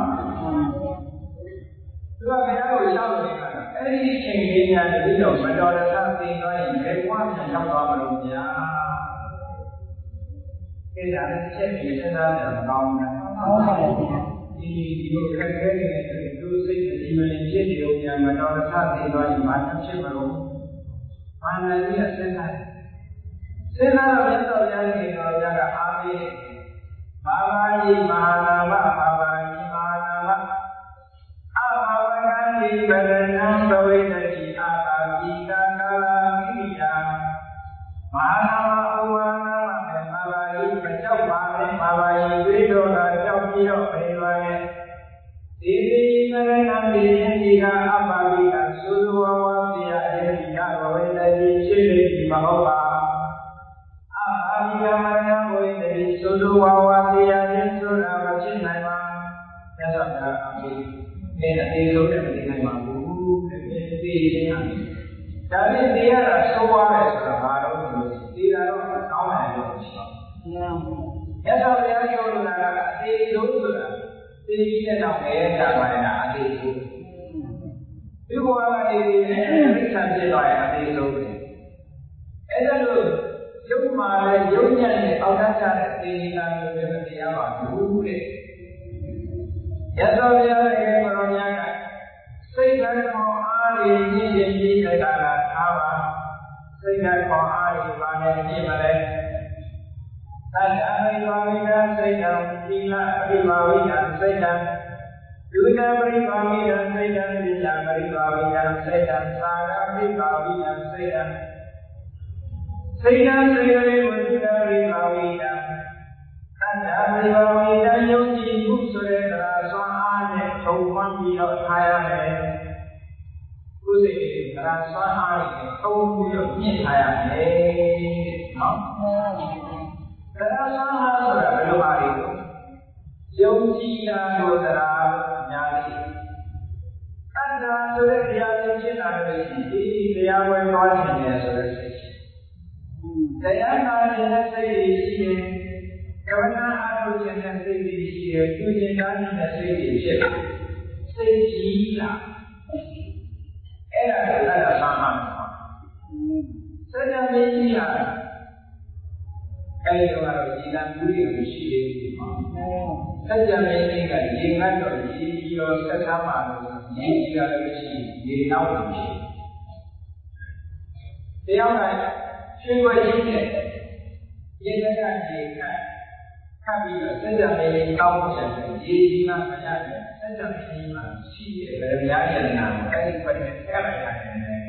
သူကဘုရားကိုရှောက်လို့နေတာအဲ့ဒီအချိန်လေးများတတိတော်မတော်တဆသိသွားရင်ဘယ်ဘဝပြန်ရောက်သွားမလို့ဗျာအဲ့ဒါလည်းချက်ပြီးစဉ်းစားတယ်မကောင်းဘူးဟုတ်ပါဘူးဒီဒီလိုခက်ခဲနေတဲ့သူစိတ်ဒီမင်းဖြစ်နေအောင်များမတော်တဆသိသွားရင်ဘာဖြစ်မလို့ဘာနာကြီးအစဉ်းစားစေနာတော်မြတ်စွာဘုရားရှင်တော်ဘုရားကအားပေးမာဘာယိမဟာနာမမာဘာယိမဟာနာမအဘာဝကံဒီပရဏံဘဝိတတိအာတာပိကံကာလမိယာမဟာနာမဥမာနာမမာဘာယိမကြောက်ပါနဲ့မာဘာယိဝိဒောကကြောက်ပြီးတော့ပြေပါနဲ့ဒီဒီပရဏံဒီယတိကအဘာဝိကသုဇဝဝပိယအေရိယဘဝိတတိရှိနေပြီမဟုတ်ပါအာမိယမယံဝိတ္တိသုဒ္ဓဝဝတရားချင်းဆိုတာမဖြစ်နိုင်ပါမြတ်စွာဘုရားအမိနဲ့အသေးဆုံးနဲ့မသိနိုင်ပါဘူးတဲ့သိခြင်းဟာဒါနဲ့တရားကသိုးသွားတယ်ဆိုတာဘာလို့လဲသိတာတော့ကောင်းတယ်လို့ရှိတယ်မြတ်စွာဘုရားပြောလို့လားအသေးဆုံးဆိုတာသိပြီးတဲ့နောက်လည်းကြာပါရဲ့အသေးဆုံးဒီဘဝကနေအနိစ္စဖြစ်သွားရင်အသေးဆုံးပဲအဲ့ဒါလို့ရုပ်မှာလည်းရုပ်ညံ့နဲ့အောက်တတ်တဲ့သေနာမျိုးပဲမတရားပါဘူးတဲ့ရသော်ဘုရားရဲ့ကိုရောများကစိတ်ဓာတ်ခေါ်အားတွေညစ်ရင်ကြီးကြတာလားထားပါစိတ်ဓာတ်ခေါ်အားတွေပါနေညစ်မလဲသတ္တအရိဝဝိဒစိတ်ဓာတ်သီလအရိဝဝိဒစိတ်ဓာတ်ဒုက္ခပရိပါဝိဒစိတ်ဓာတ်သီလပရိပါဝိဒစိတ်ဓာတ်သာရပရိပါဝိဒစိတ်ဓာတ်စိတ်ဓာတ်စေရေဝိတ္တရိပါဝိဒံသတ္တပရိပါဝိဒံယုံကြည်မှုဆိုတဲ့တရားစွမ်းအားနဲ့ထုံမှန်ပြီးတော့ထားရမယ်။ကုသိုလ်တရားစွမ်းအားနဲ့ထုံပြီးတော့မြင့်ထားရမယ်နော်။တရားစွမ်းအားဆိုတာဘယ်လိုပါလဲ။ယုံကြည်တာလို့တရားများတယ်။သတ္တဆိုတဲ့တရားချင်းရှင်းတာလည်းရှိဒီတရားဝယ်သွားခြင်းနဲ့ဆိုတဲ့တရားနာခြင်းစိတ်တွေရှိတယ်ကဝနာအားထုတ်ခြင်းစိတ်တွေရှိတယ်ပြုခြင်းကားခြင်းစိတ်တွေဖြစ်တယ်စိတ်ကြီးလားအဲ့ဒါကလည်းသာမန်ပါစัจ जा မင်းကြီးဟာအဲအဲဒီတော့ကတော့ဒီလမှုတွေမရှိသေးဘူးပေါ့စัจ जा မင်းကြီးကရေငတ်တော့ရေကြီးရောဆက်သားမှာလို့ရေကြီးရလို့ရှိရင်ရေနောက်လို့ရှိတယ်တရားကရွှေွယ်ကြီးနဲ့ရေကကရေကခပ်ပြီးတော့စัจ जा မင်းကြီးတောင်းချက်ရေကြီးမှမရတယ်စัจ जा မင်းကြီးမှာရှိတဲ့ဗရမ ्या ယန္နာအဲဒီဘက်နဲ့ဆက်လိုက်တာနဲ့ဗရမ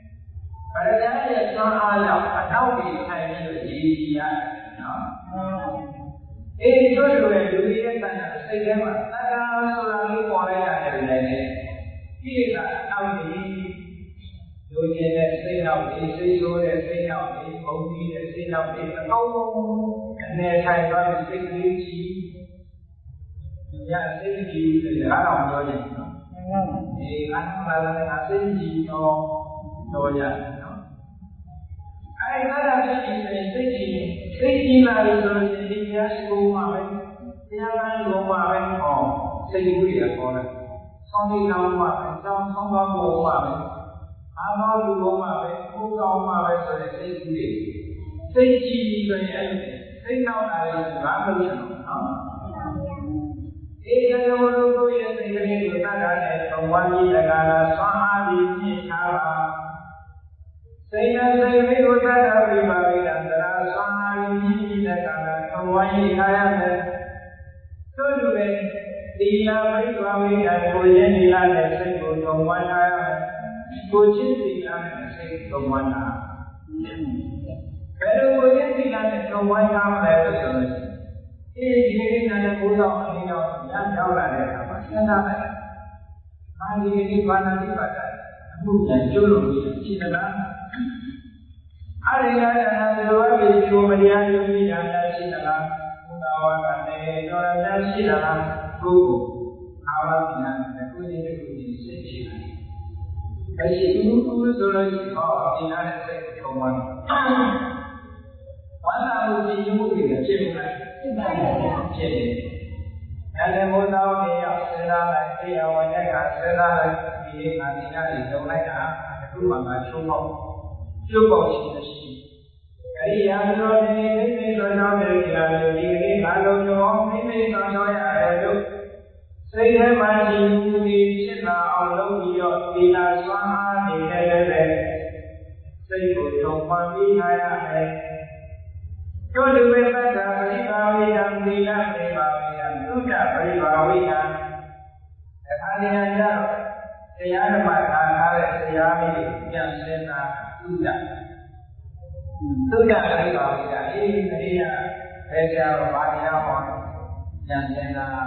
्या ရဲ့သွမ်းအားကြောင့်အနောက်ကြီးဆိုင်ပြီးတော့ရေကြီးရတယ်နော်အေးတို့လိုရဲ့လူကြီးရဲ့တန်ခါစိတ်ထဲမှာသက္ကာဆိုတာလေးပေါ်လိုက်ရတယ်လည်းဒီကအနောက်ကြီးလူကြီးတဲ့စိတ်နောက်ကြီးစိတ်ဆိုးတဲ့စိတ်နောက်ကြီးဘုံကြီးတဲ့စိတ်နောက်ကြီးအကုန်အနေထိုင်သွားတဲ့စိတ်ကြီးကြီးညစိတ်ကြီးတဲ့အားအောင်ပြောကြတယ်နော်အေးအားမလာတဲ့ငါစိတ်ကြီးတော့တော့ရတယ်နော်အဲဒါကစိတ်ကြီးစိတ်ကြီးစိတ်ကြီးလာလို့ဆိုရင်ဒီတရားရှိဖို့မှာပဲတရားမှန်လို့မှာပဲဟောစိတ်ကူးရခေါ်တယ်ဆောင်းနေအောင်မှာပဲဆောင်းဆောင်းသွားဖို့မှာပဲအားမောလူလို့မှာပဲကိုယ်ကောင်းမှာပဲဆိုတဲ့စိတ်ကူးတွေစိတ်ကြီးပြီးဆိုရင်အဲ့စိတ်နောက်လာရင်ဘာလို့လဲနော်အေးရောလို့ကိုယ့်ရဲ့စိတ်ကလေးကိုသတ်တာနဲ့ဘဝကြီးတကားလားဆွမ်းအားပြီးပြည့်ထားပါစိတ်နဲ့စိတ်လေးကိုသတ်တာပြပါလိမ့်တယ်တရားဆွမ်းအားပြီးပြည့်တဲ့ကာလဘဝကြီးထားရမယ်သို့လိုပဲဒီလာပြိပါဝိတာကိုရင်းဒီလာနဲ့စိတ်ကိုသုံးဝန်းထားရမယ်ကိုချင်းဒီလာနဲ့စိတ်သုံးဝန်းထားဘယ်လိုကိုချင်းဒီလာနဲ့သုံးဝန်းထားမလဲလို့ဆိုလို့အေးဒီနေ့ကလည်းဘုရားအင်းတော်ညရောက်လာတဲ့အခါမှာစဉ်းစားလိုက်။အာဒီဒီဘာနာတိပါဒအမှုပြန်ကျိုးလို့ရှိသလား။အာရိယဒါနာသဘောဝိချိုမတရားယုံကြည်တာများရှိသလား။ဘုရားဝါကနေတော်ရများရှိသလား။ကိုယ်အာဝတိနာနဲ့ကိုယ်ရည်ကိုယ်ရည်စိတ်ရှိတယ်။အဲဒီဥပ္ပဆိုလို့ရှိတော့ဒီနာနဲ့စိတ်ထုံးသွားတယ်။ဝါနာမှုကြည့်မှုတွေဖြစ်နေတယ်ဖြစ်ပါရဲ့ဖြစ်တယ်။အဲဒီဘုရားဝင်ရောက်စဉ်းစားလိုက်တရားဝင်တဲ့ကစဉ်းစားလိုက်ဒီနေ့မှဒီနာတွေလုံလိုက်တာအခုမှငါချိုးပေါက်ချိုးပေါက်ရှိတဲ့ရှိအဲဒီရာဇတော်ဒီနေ့မိမိတော်ကြောင့်ဒီလာမျိုးဒီနေ့ငါလုံကျော်မိမိတော်ကြောင့်ရတယ်လို့စိတ်ထဲမှာဒီမူကြီးဖြစ်လာအောင်လုပ်ပြီးတော့ဒီလာစွမ်းအားနေတဲ့လည်းစိတ်ကိုထုံမှန်ပြီးထားရမယ်တို့လူဝိသတ္တပရိပါဝိယံသီလပရိပါဝိယံသုဒ္ဓပရိပါဝိယံအခါဉာဏ်ကြတော့တရားဓမ္မထားထားတဲ့တရားလေးပြန်စဉ်းစားသုဒ္ဓသုဒ္ဓပရိပါဝိယံအေးအရိယဘယ်ကြောင့်ဘာတရားဟောပြန်စဉ်းစား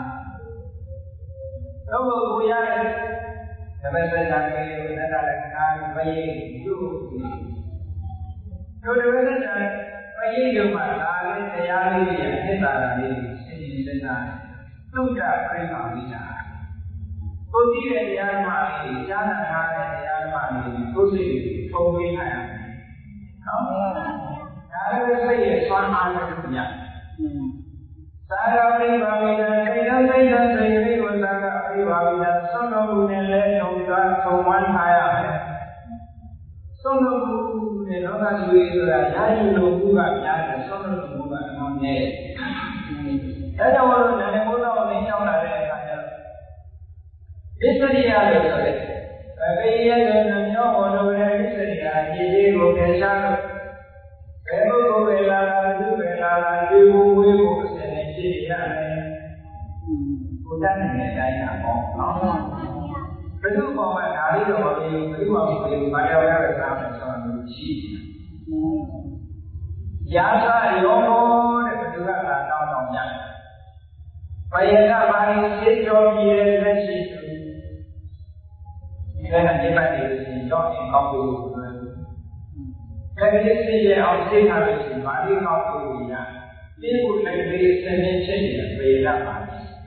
တော့ကိုရတဲ့ဓမ္မစကြာကေကိုနတ္တလက္ခဏာဘယေသူ့တို့ဓမ္မစကြာဘယေရုံမှာဒါလေးတရားလေးရဲ့သစ္စာလေးစဉ်းကျင်စဉ်းစားသုဒ္ဓပရိပါဝိယံကိုကြည့်တဲ့တရားဓမ္မလေးကြားနာထားတဲ့တရားဓမ္မလေးကိုစိတ်ထုံးပေးနိုင်ရတယ်နော်ဒါလည်းစိတ်ရဲ့ဆွမ်းအားနဲ့တူညာသာရပရိပါဝိယံစိတ်နဲ့စိတ်နဲ့စိတ်လေးကိုသာကပရိပါဝိယံဆုံးတော်မူနဲ့လဲထုံသာထုံဝန်းထားရမယ်ဆုံးတော်မူနဲ့လောကကြီးတွေဆိုတာရာယုလိုမှုကများတယ်ဆုံးတော်မူကအမှန်နဲ့အဲကြောင့်မို့လို့လည်းဘုရားကိုနေရောက်လာတဲ့အခါကျတော့ဣသရိယလို့ဆိုတဲ့ဗေယရဲ့နှမျိုးပေါ်လို့တဲ့ဣသရိယခြေလေးကိုဖယ်ရှားလို့ဘယ်ပုဂ္ဂိုလ်ပဲလာလာသူပဲလာလာဒီဘဝေကိုအစဉ်နဲ့ဖြစ်ရတယ်။ကိုယ်တတ်တဲ့အတိုင်းအပေါ့နော်။ဘယ်လိုပေါ်မှာဒါလေးတော့မပြောဘူးဘယ်လိုမှမပြောဘူးဘာကြောင့်လဲစားမယ်ဆိုတော့ရှိတယ်။ရာဇရောတဲ့ဘယ်သူကလာတောင်းတော့ရတယ်။ဘယကဘာလို့ရှင်းကြောပြည့်တဲ့လက်ရှိဒီကနေပတ်နေရင်တော့အကောင်းလို့ကလေးစီရဲ့အောင်သိထားလို့ရှိရင်ဘာလို့ကောင်းလို့ရလဲဒီကိုလည်းကလေးစနေချင်းနေပြေးလာပါ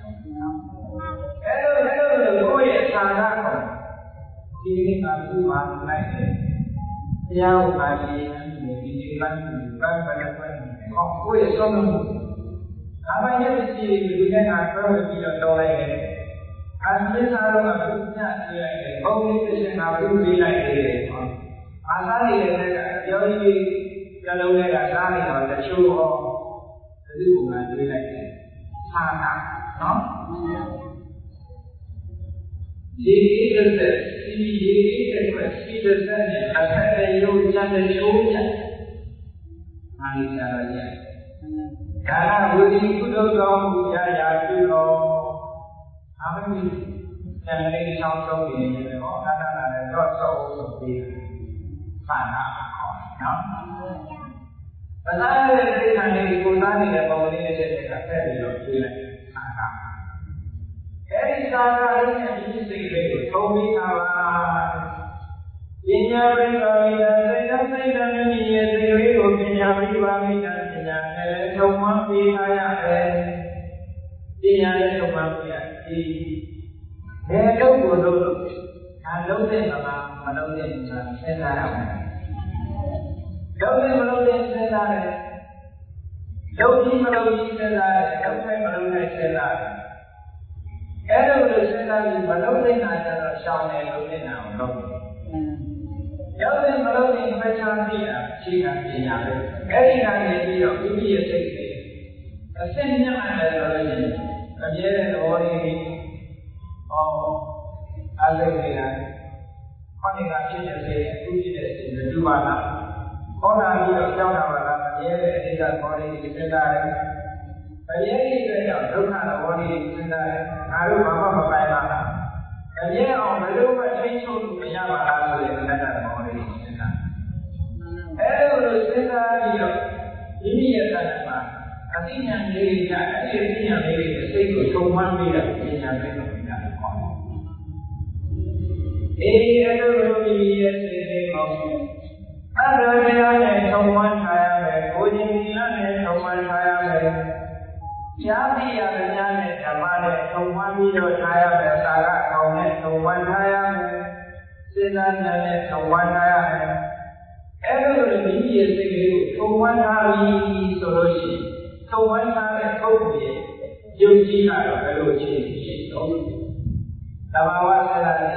အဲ့လိုအဲ့လိုကိုယ့်ရဲ့သာနာကိုဒီနေ့ကသူ့မှာလိုက်တယ်တရားဥပါဒေနဲ့ဒီဒီပန်းပန်းပန်းပန်းဟောကိုယ့်ရဲ့ဆုံးမှုအဘယက်စီဒီကနေ့ကတော့ပြီးတော့တော်လိုက်တယ်အသစ္စာတော့ကဘုရားပြလိုက်တယ်ဘုံကြီးတစ်ချက်ငါဘုရားလိုက်တယ်ဟောအာသာနေတဲ့ကပြောကြီးကြလုံးတွေကစားနေတော့တချို့ဟောလူကတွေးလိုက်တယ်ဌာနနော်ဒီကိစ္စစီဒီကိစ္စစီဒစနဲ့အခက်အရုပ်ကြတဲ့ချိုးကြအားရကြတော့ရဲ့ဒါနဝိသီကုသိုလ်တော်မူရာရာပြုတော်အမင်းဉာဏ်လေးချောင်းဆုံးနေတယ်ဟောအတ္တနာနဲ့တော့ဆောက်ဆိုပြီးဌာနခေါ်နော်ပဇာရဲ့သိက္ခာလေးကိုသားနေတဲ့ပုံလေးနဲ့တဲ့ကဖက်ပြီးတော့ပြေးလိုက်ဌာနအဲဒီသာရလေးနဲ့ဒီစိတ်လေးကိုထုံးပြီးသားပါပညာပရိပါမိတာစိတ်ဓာတ်စိတ်ဓာတ်နဲ့ရဲ့စိတ်လေးကိုပညာပရိပါမိတာပညာနဲ့လည်းထုံမှန်းပေးထားရတယ်ပညာနဲ့ထုံမှန်းပေးရဒီဘယ်တော့ကိုလို့ဒါလုံးတဲ့မလားမလုံးတဲ့မလားစဉ်းစားရမယ်လုံးတဲ့မလုံးတဲ့စဉ်းစားတယ်လုံးကြီးမလုံးကြီးစဉ်းစားတယ်လုံးတိုင်းမလုံးတိုင်းစဉ်းစားတယ်အဲ့လိုလို့စဉ်းစားပြီးမလုံးတဲ့နာကျတော့ရှောင်းတယ်လုံးတဲ့နာကိုလုံးတယ်ရောက်တဲ့မလုံးတဲ့ခွဲခြားပြီးတာအခြေခံပညာပဲအဲ့ဒီကနေပြီးတော့မိမိရဲ့စိတ်တွေအစင်းမြတ်မှလည်းဆိုလို့ရှိရင်အမြဲတမ်းသဘောလေးဟောအားစိတ်တွေကခေါင်းကဖြစ်တဲ့စိတ်အခုဖြစ်တဲ့စိတ်မတူပါလားဟောတာပြီးတော့ကြောက်တာပါလားအမြဲတမ်းအတိတ်ကခေါ်လေးတွေစဉ်းစားတယ်အမြဲတမ်းကြောင့်ဒုက္ခသဘောလေးတွေစဉ်းစားတယ်ငါတို့ဘာမှမပိုင်ပါလားအမြဲအောင်ဘယ်လိုမှထိန်းချုပ်လို့မရပါလားဆိုတဲ့လက်နက်သဘောလေးတွေစဉ်းစားအဲလိုလိုစဉ်းစားပြီးတော့မိမိရဲ့သာသနာမှာအသိဉာဏ်လေးတွေကအဲ့ဒီအသိဉာဏ်လေးတွေစိတ်ကိုထုံမှန်းပြီးတော့ပညာပဲလို့ပြောတာပေါ့အေးအဲ့လိုလိုမိမိရဲ့စိတ်လေးကိုအဲ့လိုတရားနဲ့ထုံမှန်းထားရမယ်ကိုယ်ချင်းတရားနဲ့ထုံမှန်းထားရမယ်ကြားသိရတဲ့ဉာဏ်နဲ့ဓမ္မနဲ့ထုံမှန်းပြီးတော့ထားရမယ်သာရကောင်နဲ့ထုံမှန်းထားရမယ်စေတနာနဲ့ထုံမှန်းထားရမယ်အဲ့လိုလိုမိမိရဲ့စိတ်လေးကိုထုံမှန်းထားပြီးဆိုလို့ရှိရင်ထုံမှန်းထားတဲ့ပုဂ္ဂိုလ်ရဲ့ယုံကြည်တာတော့ဘယ်လိုအခြေအနေရှိတော့သဘာဝဆရာကြီး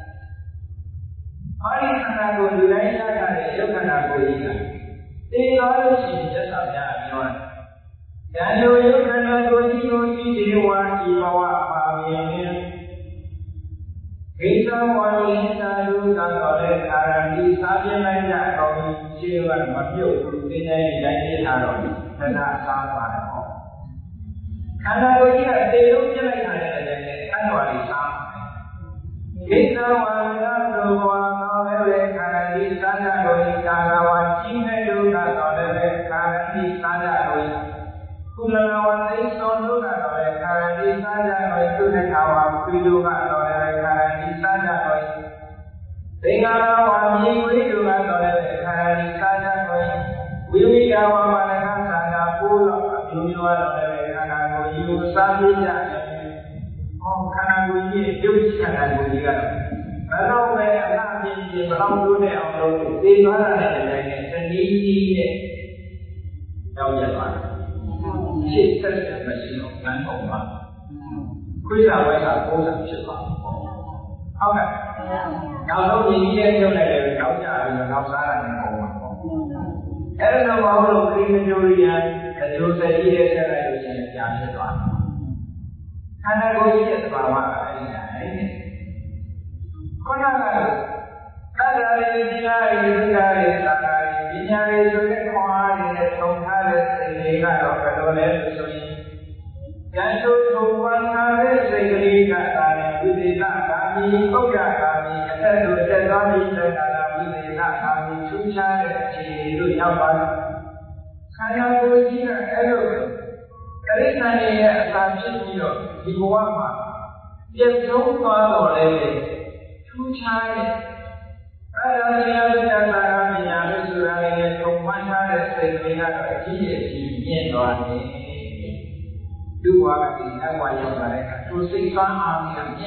အာရိခန္ဓာကိုလူတိုင်းရတာတဲ့ယုတ်ခန္ဓာကိုကြီးကသိသွားလို့ရှိရင်သက်သာကြပြောတယ်ဉာဏ်လိုယုတ်ခန္ဓာကိုကြီးကိုကြည့်ဒီဝါဒီဘဝပါမြင်နေဂိသဝါယင်သာလူကတော့လေအာရဏီစားပြလိုက်ကြတော့ရှင်းကမပြုတ်ဘူးသိနေတိုင်းပြထားတော့သဒ္ဒါစားပါတယ်ဟောခန္ဓာကိုယ်ကြီးကတေလုံးပြလိုက်တာလည်းလည်းခန္ဓာဝါဒီစားဂိသဝါယသောဝါသောလည်းခန္ဓာကြီးစားကြလို့ကာလဝါကြီးတဲ့လူကတော့လည်းခန္ဓာကြီးစားကြလို့ကုလနာဝသိသောလူကတော့လည်းခန္ဓာကြီးစားကြလို့သူတဲ့ကာဝါပြီးလူကတော့လည်းခန္ဓာကြီးစားကြလို့သင်္ကာရဝါမြင်ဝိလူကတော့လည်းခန္ဓာကြီးစားကြလို့ဝိဝိယဝါမနကသန္တာပိုးတော့အမျိုးမျိုးကတော့လည်းခန္ဓာကိုယ်ကြီးကိုစားပြကြတယ်။ဟောခန္ဓာကိုယ်ကြီးရဲ့ဒုက္ခခန္ဓာကိုယ်ကြီးကတော့ဘယ်တော့ပဲအနာပြင်းပြင်းမလောက်လို့တဲ့အောင်လို့သိသွားတာနဲ့လည်းတနည်းကြီးနဲ့ရောက်ရသွားတယ်။ရှေ့ဆက်ဆက်မရှိတော့လမ်းပေါ်မှာခွေးလာဝဲကပိုးတာဖြစ်သွားတယ်။ဟုတ်ကဲ့။နောက်ဆုံးညီကြီးရဲ့ပြုတ်လိုက်တယ်နောက်ကြပြီးတော့နောက်စားတာနဲ့ပုံမှာပေါ့။အဲ့ဒါတော့ဘာလို့ခရီးမကြိုးရံအကျိုးဆက်ကြီးရဲ့ဆက်လိုက်လို့ရှိရင်ကြာဖြစ်သွားတယ်။ခန္ဓာကိုယ်ကြီးရဲ့သဘာဝကအဲ့ဒီအဲ့ဒီခုနကသတ္တရာရိသီလာရိသီလာရိသာကာရိပညာရိဆိုတဲ့ခွန်အားတွေနဲ့ထုံထားတဲ့စိတ်လေးကတော့ဘယ်လိုလဲဆိုရင်ဉာဏ်တို့ထုံပန်းထားတဲ့စိတ်ကလေးကသာနဲ့ဝိသေသကာမိဥဒ္ဒကာမိအသက်တို့သက်သွားပြီးသက္ကာရဝိသေသကာမိထူးခြားတဲ့အခြေအနေတို့ရောက်ပါတယ်။ခန္ဓာကိုယ်ကြီးကအဲ့လိုတရိစ္ဆာန်ရဲ့အစာဖြစ်ပြီးတော့ဒီဘဝမှာပြည့်စုံသွားတော့လေထူးခြားတဲ့အဲ့ဒါတရားတရားသာရပညာလို့ဆိုတာလည်းထုံမှန်းထားတဲ့စိတ်ကလေးကတော့အကြီးအကြီးမြင့်သွားတယ်။ဒီဘဝကဒီအဝါရောက်လာတဲ့အခါသူစိတ်သွားအောင်မြင့်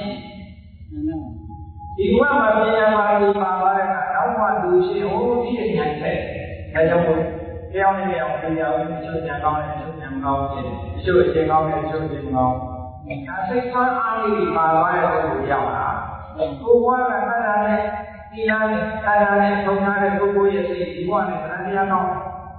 ဒီဘဝမှာပညာပါဠိပါပါတဲ့အခါနောက်မှသူရှိဟိုဒီအညာတဲ့အဲကြောင့်မို့တရားနဲ့တရားကိုတရားကိုချုပ်ညာကောင်းတယ်ချုပ်ညာမကောင်းဖြစ်တယ်အချုပ်အချင်းကောင်းတယ်ချုပ်ခြင်းမကောင်းဒါစိတ်သွားအားလေးပါသွားတဲ့ပုဂ္ဂိုလ်ရောက်လာကိုယ်ဘဝကမှတ်တာနဲ့ဒီလားနဲ့တာယာနဲ့ထုံထားတဲ့ပုဂ္ဂိုလ်ရဲ့စိတ်ဒီဘဝနဲ့တရားကောင်း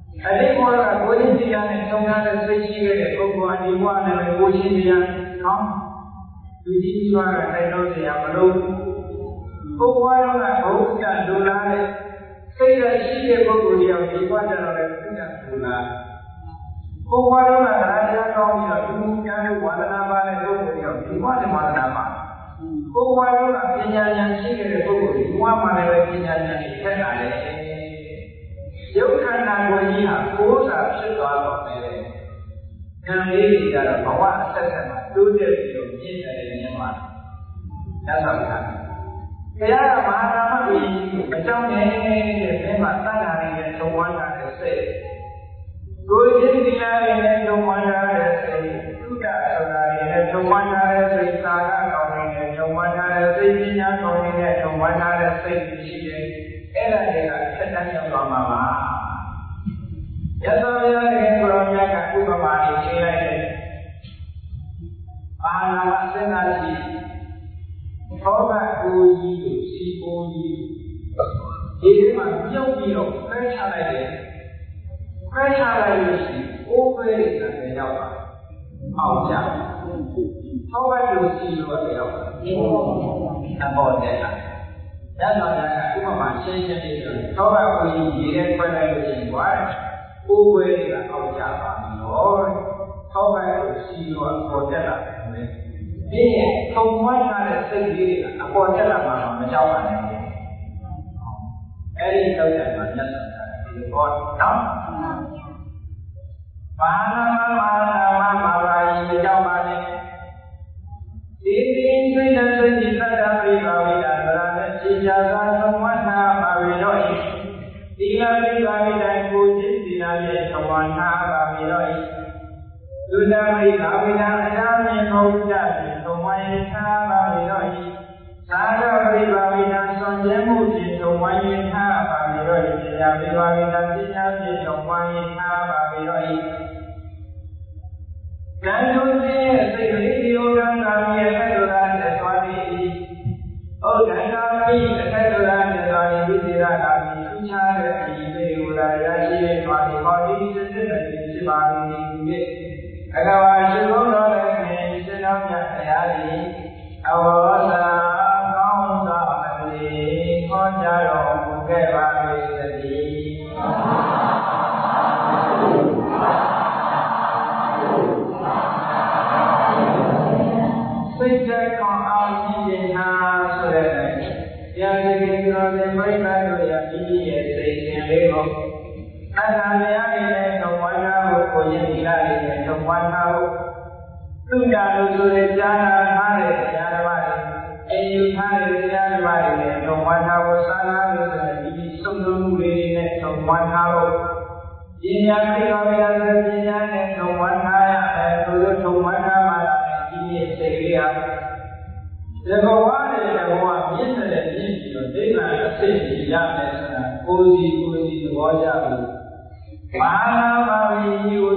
အဲ့ဒီဘောကကိုချင်းတရားနဲ့သုံးထားတဲ့စိတ်ရှိခဲ့တဲ့ပုဂ္ဂိုလ်အဒီဘဝနဲ့ကိုချင်းတရားကောင်းလူကြီးစွာကတိုက်တော့เสียမလို့ပုဂ္ဂိုလ်ရောကဘုရားလူလားတဲ့စိတ်ရရှိတဲ့ပုဂ္ဂိုလ်တရားဒီဘဝကျတော့လည်းသိတာလူလားပုဂ္ဂိုလ်ရောကတရားကောင်းပြီးတော့ဒီဉာဏ်နဲ့ဝါဒနာပါတဲ့ပုဂ္ဂိုလ်တရားဒီဘဝနဲ့ဝါဒနာပါပုဂ္ဂိုလ်ရောကပညာဉာဏ်ရှိတဲ့ပုဂ္ဂိုလ်ဒီဘဝမှာလည်းပညာဉာဏ်နဲ့ထက်လာတယ်ယုတ်ခန္ဓာကိုယ်ကြီးဟာကိုယ်စာဖြစ်သွားတော့တယ်။ဉာဏ်လေးတွေကတော့ဘဝအဆက်ဆက်မှာတိုးတက်ပြီးတော့မြင့်တယ်မြင်ပါရသော်ခါဘုရားကမဟာနာမကြီးအကြောင်းနဲ့တဲ့ဘယ်မှာသံဃာတွေနဲ့သုံးဝါးတာတဲ့စိတ်ကိုယ်ချင်းတရားတွေနဲ့သုံးဝါးတာတဲ့စိတ်သုဒ္ဓဆိုတာတွေနဲ့သုံးဝါးတာတဲ့စိတ်သာကကောင်းတွေနဲ့သုံးဝါးတာတဲ့စိတ်ပညာကောင်းတွေနဲ့သုံးဝါးတာတဲ့စိတ်ရှိတယ်အဲ့ဒါတွေကဆက်တန်းရောက်သွားမှာပါရသော်ဘုရားရဲ့ကိုရောမြတ်ကဥပမာကိုရှင်းလိုက်တယ်ဘာနာမစဉ်းစားကြည့်သောကကိုကြီးကိုစီကိုကြီးဒီထဲမှာပြုတ်ပြီးတော့ဖဲချလိုက်တယ်ဖဲချလိုက်လို့ရှိရင်အိုးခွဲတွေကလည်းရောက်ပါအောင်ကြသောကကိုစီလို့လည်းရောက်ပါအပေါ်တဲ့ရသော်ဘုရားကဥပမာရှင်းရှင်းလေးပြောတယ်သောကကိုကြီးရေထဲခွဲလိုက်လို့ရှိရင်ဘာလဲအိုးခွဲတွေကအောက်ကြပါတော့ထောက်ပိုင်းကိုစီလို့အပေါ်တက်လာတယ်ဒီရဲ့ထုံမွှန်းထားတဲ့စိတ်လေးတွေကအပေါ်တက်လာမှမကြောက်ပါနဲ့အဲ့ဒီတော့တယ်မှာညတ်တာဒီလိုပေါ့နော်ဘာနာမဘာနာမဘာသာရေးမကြောက်ပါနဲ့ဒီဒီသိတဲ့စိတ်ဒီသတ္တပိပါဝိတာသရနဲ့ခြေချာသာထုံမွှန်းထားပါပြီတော့ဒီလာပိပါဝိတာကိုจิตဒီလာရဲ့ထုံမွှန်းထားပါပြီတော့သုဒ္ဓမိသာဝိနာအရာမြင်ဘုရားဖြင့်သုံးဝိုင်းထားပါပြီတော့ဤသာရဝိပါဝိနာဆွန်ကျဲမှုဖြင့်သုံးဝိုင်းထားပါပြီတော့ဤပညာဝိပါဝိနာပညာဖြင့်သုံးဝိုင်းထားပါပြီတော့ဤကံတုခြင်းရဲ့စိတ်လေးဒီဥဒ္ဒနာရဲ့အထုရာနဲ့သွားပြီးဩဒန္တာမိအထက်ရာနဲ့သွားပြီးဝိသေရတာပြီးထူးခြားတဲ့အကြီးလေးကိုလာရရှိတဲ့သွားပြီးဟောဒီစစ်စစ်နဲ့ဖြစ်ပါလိမ့်မယ်အကဝါရှိဘုရားလည်းခင်စေတော်မြတ်တရားသည်အဝေါ်သာကောင်းသောအလေးဟောကြားတော်မူခဲ့ပါလိမ့်သတည်းစိတ်ဓာတ်ကောင်းအောင်ရှင်းခြင်းဟာဆိုတဲ့တရားဒီကိစ္စတော်တွေမိတ်သားတို့ရဲ့ဤရဲ့စိတ်ရှင်လေးကိုအတ္တတရားတွေနဲ့သုံးဝါးနာကိုကိုရင်ဒီလာတွေနဲ့သုံးဝါးနာကိုသုဒ္ဓလို့ဆိုတဲ့ကြားနာထားတဲ့တရားဓမ္မတွေအယူထားတဲ့တရားဓမ္မတွေနဲ့သုံးဝါးနာကိုစာနာလို့ဆိုတဲ့ဒီစုံလုံးမှုတွေနဲ့သုံးဝါးနာကိုပညာသိတော်ရတဲ့ပညာနဲ့သုံးဝါးနာရအဲလိုလိုသုံးဝါးနာမှာဒီရဲ့စိတ်လေးဟာဒီဘဝနဲ့ဒီဘဝမြင့်တဲ့မြင့်ပြီးတော့ဒိဋ္ဌာအစစ်ကြီးရမယ်ဆိုတာကိုယ်စီကိုယ်စီသဘောကျလို့မာနပါဝိဝ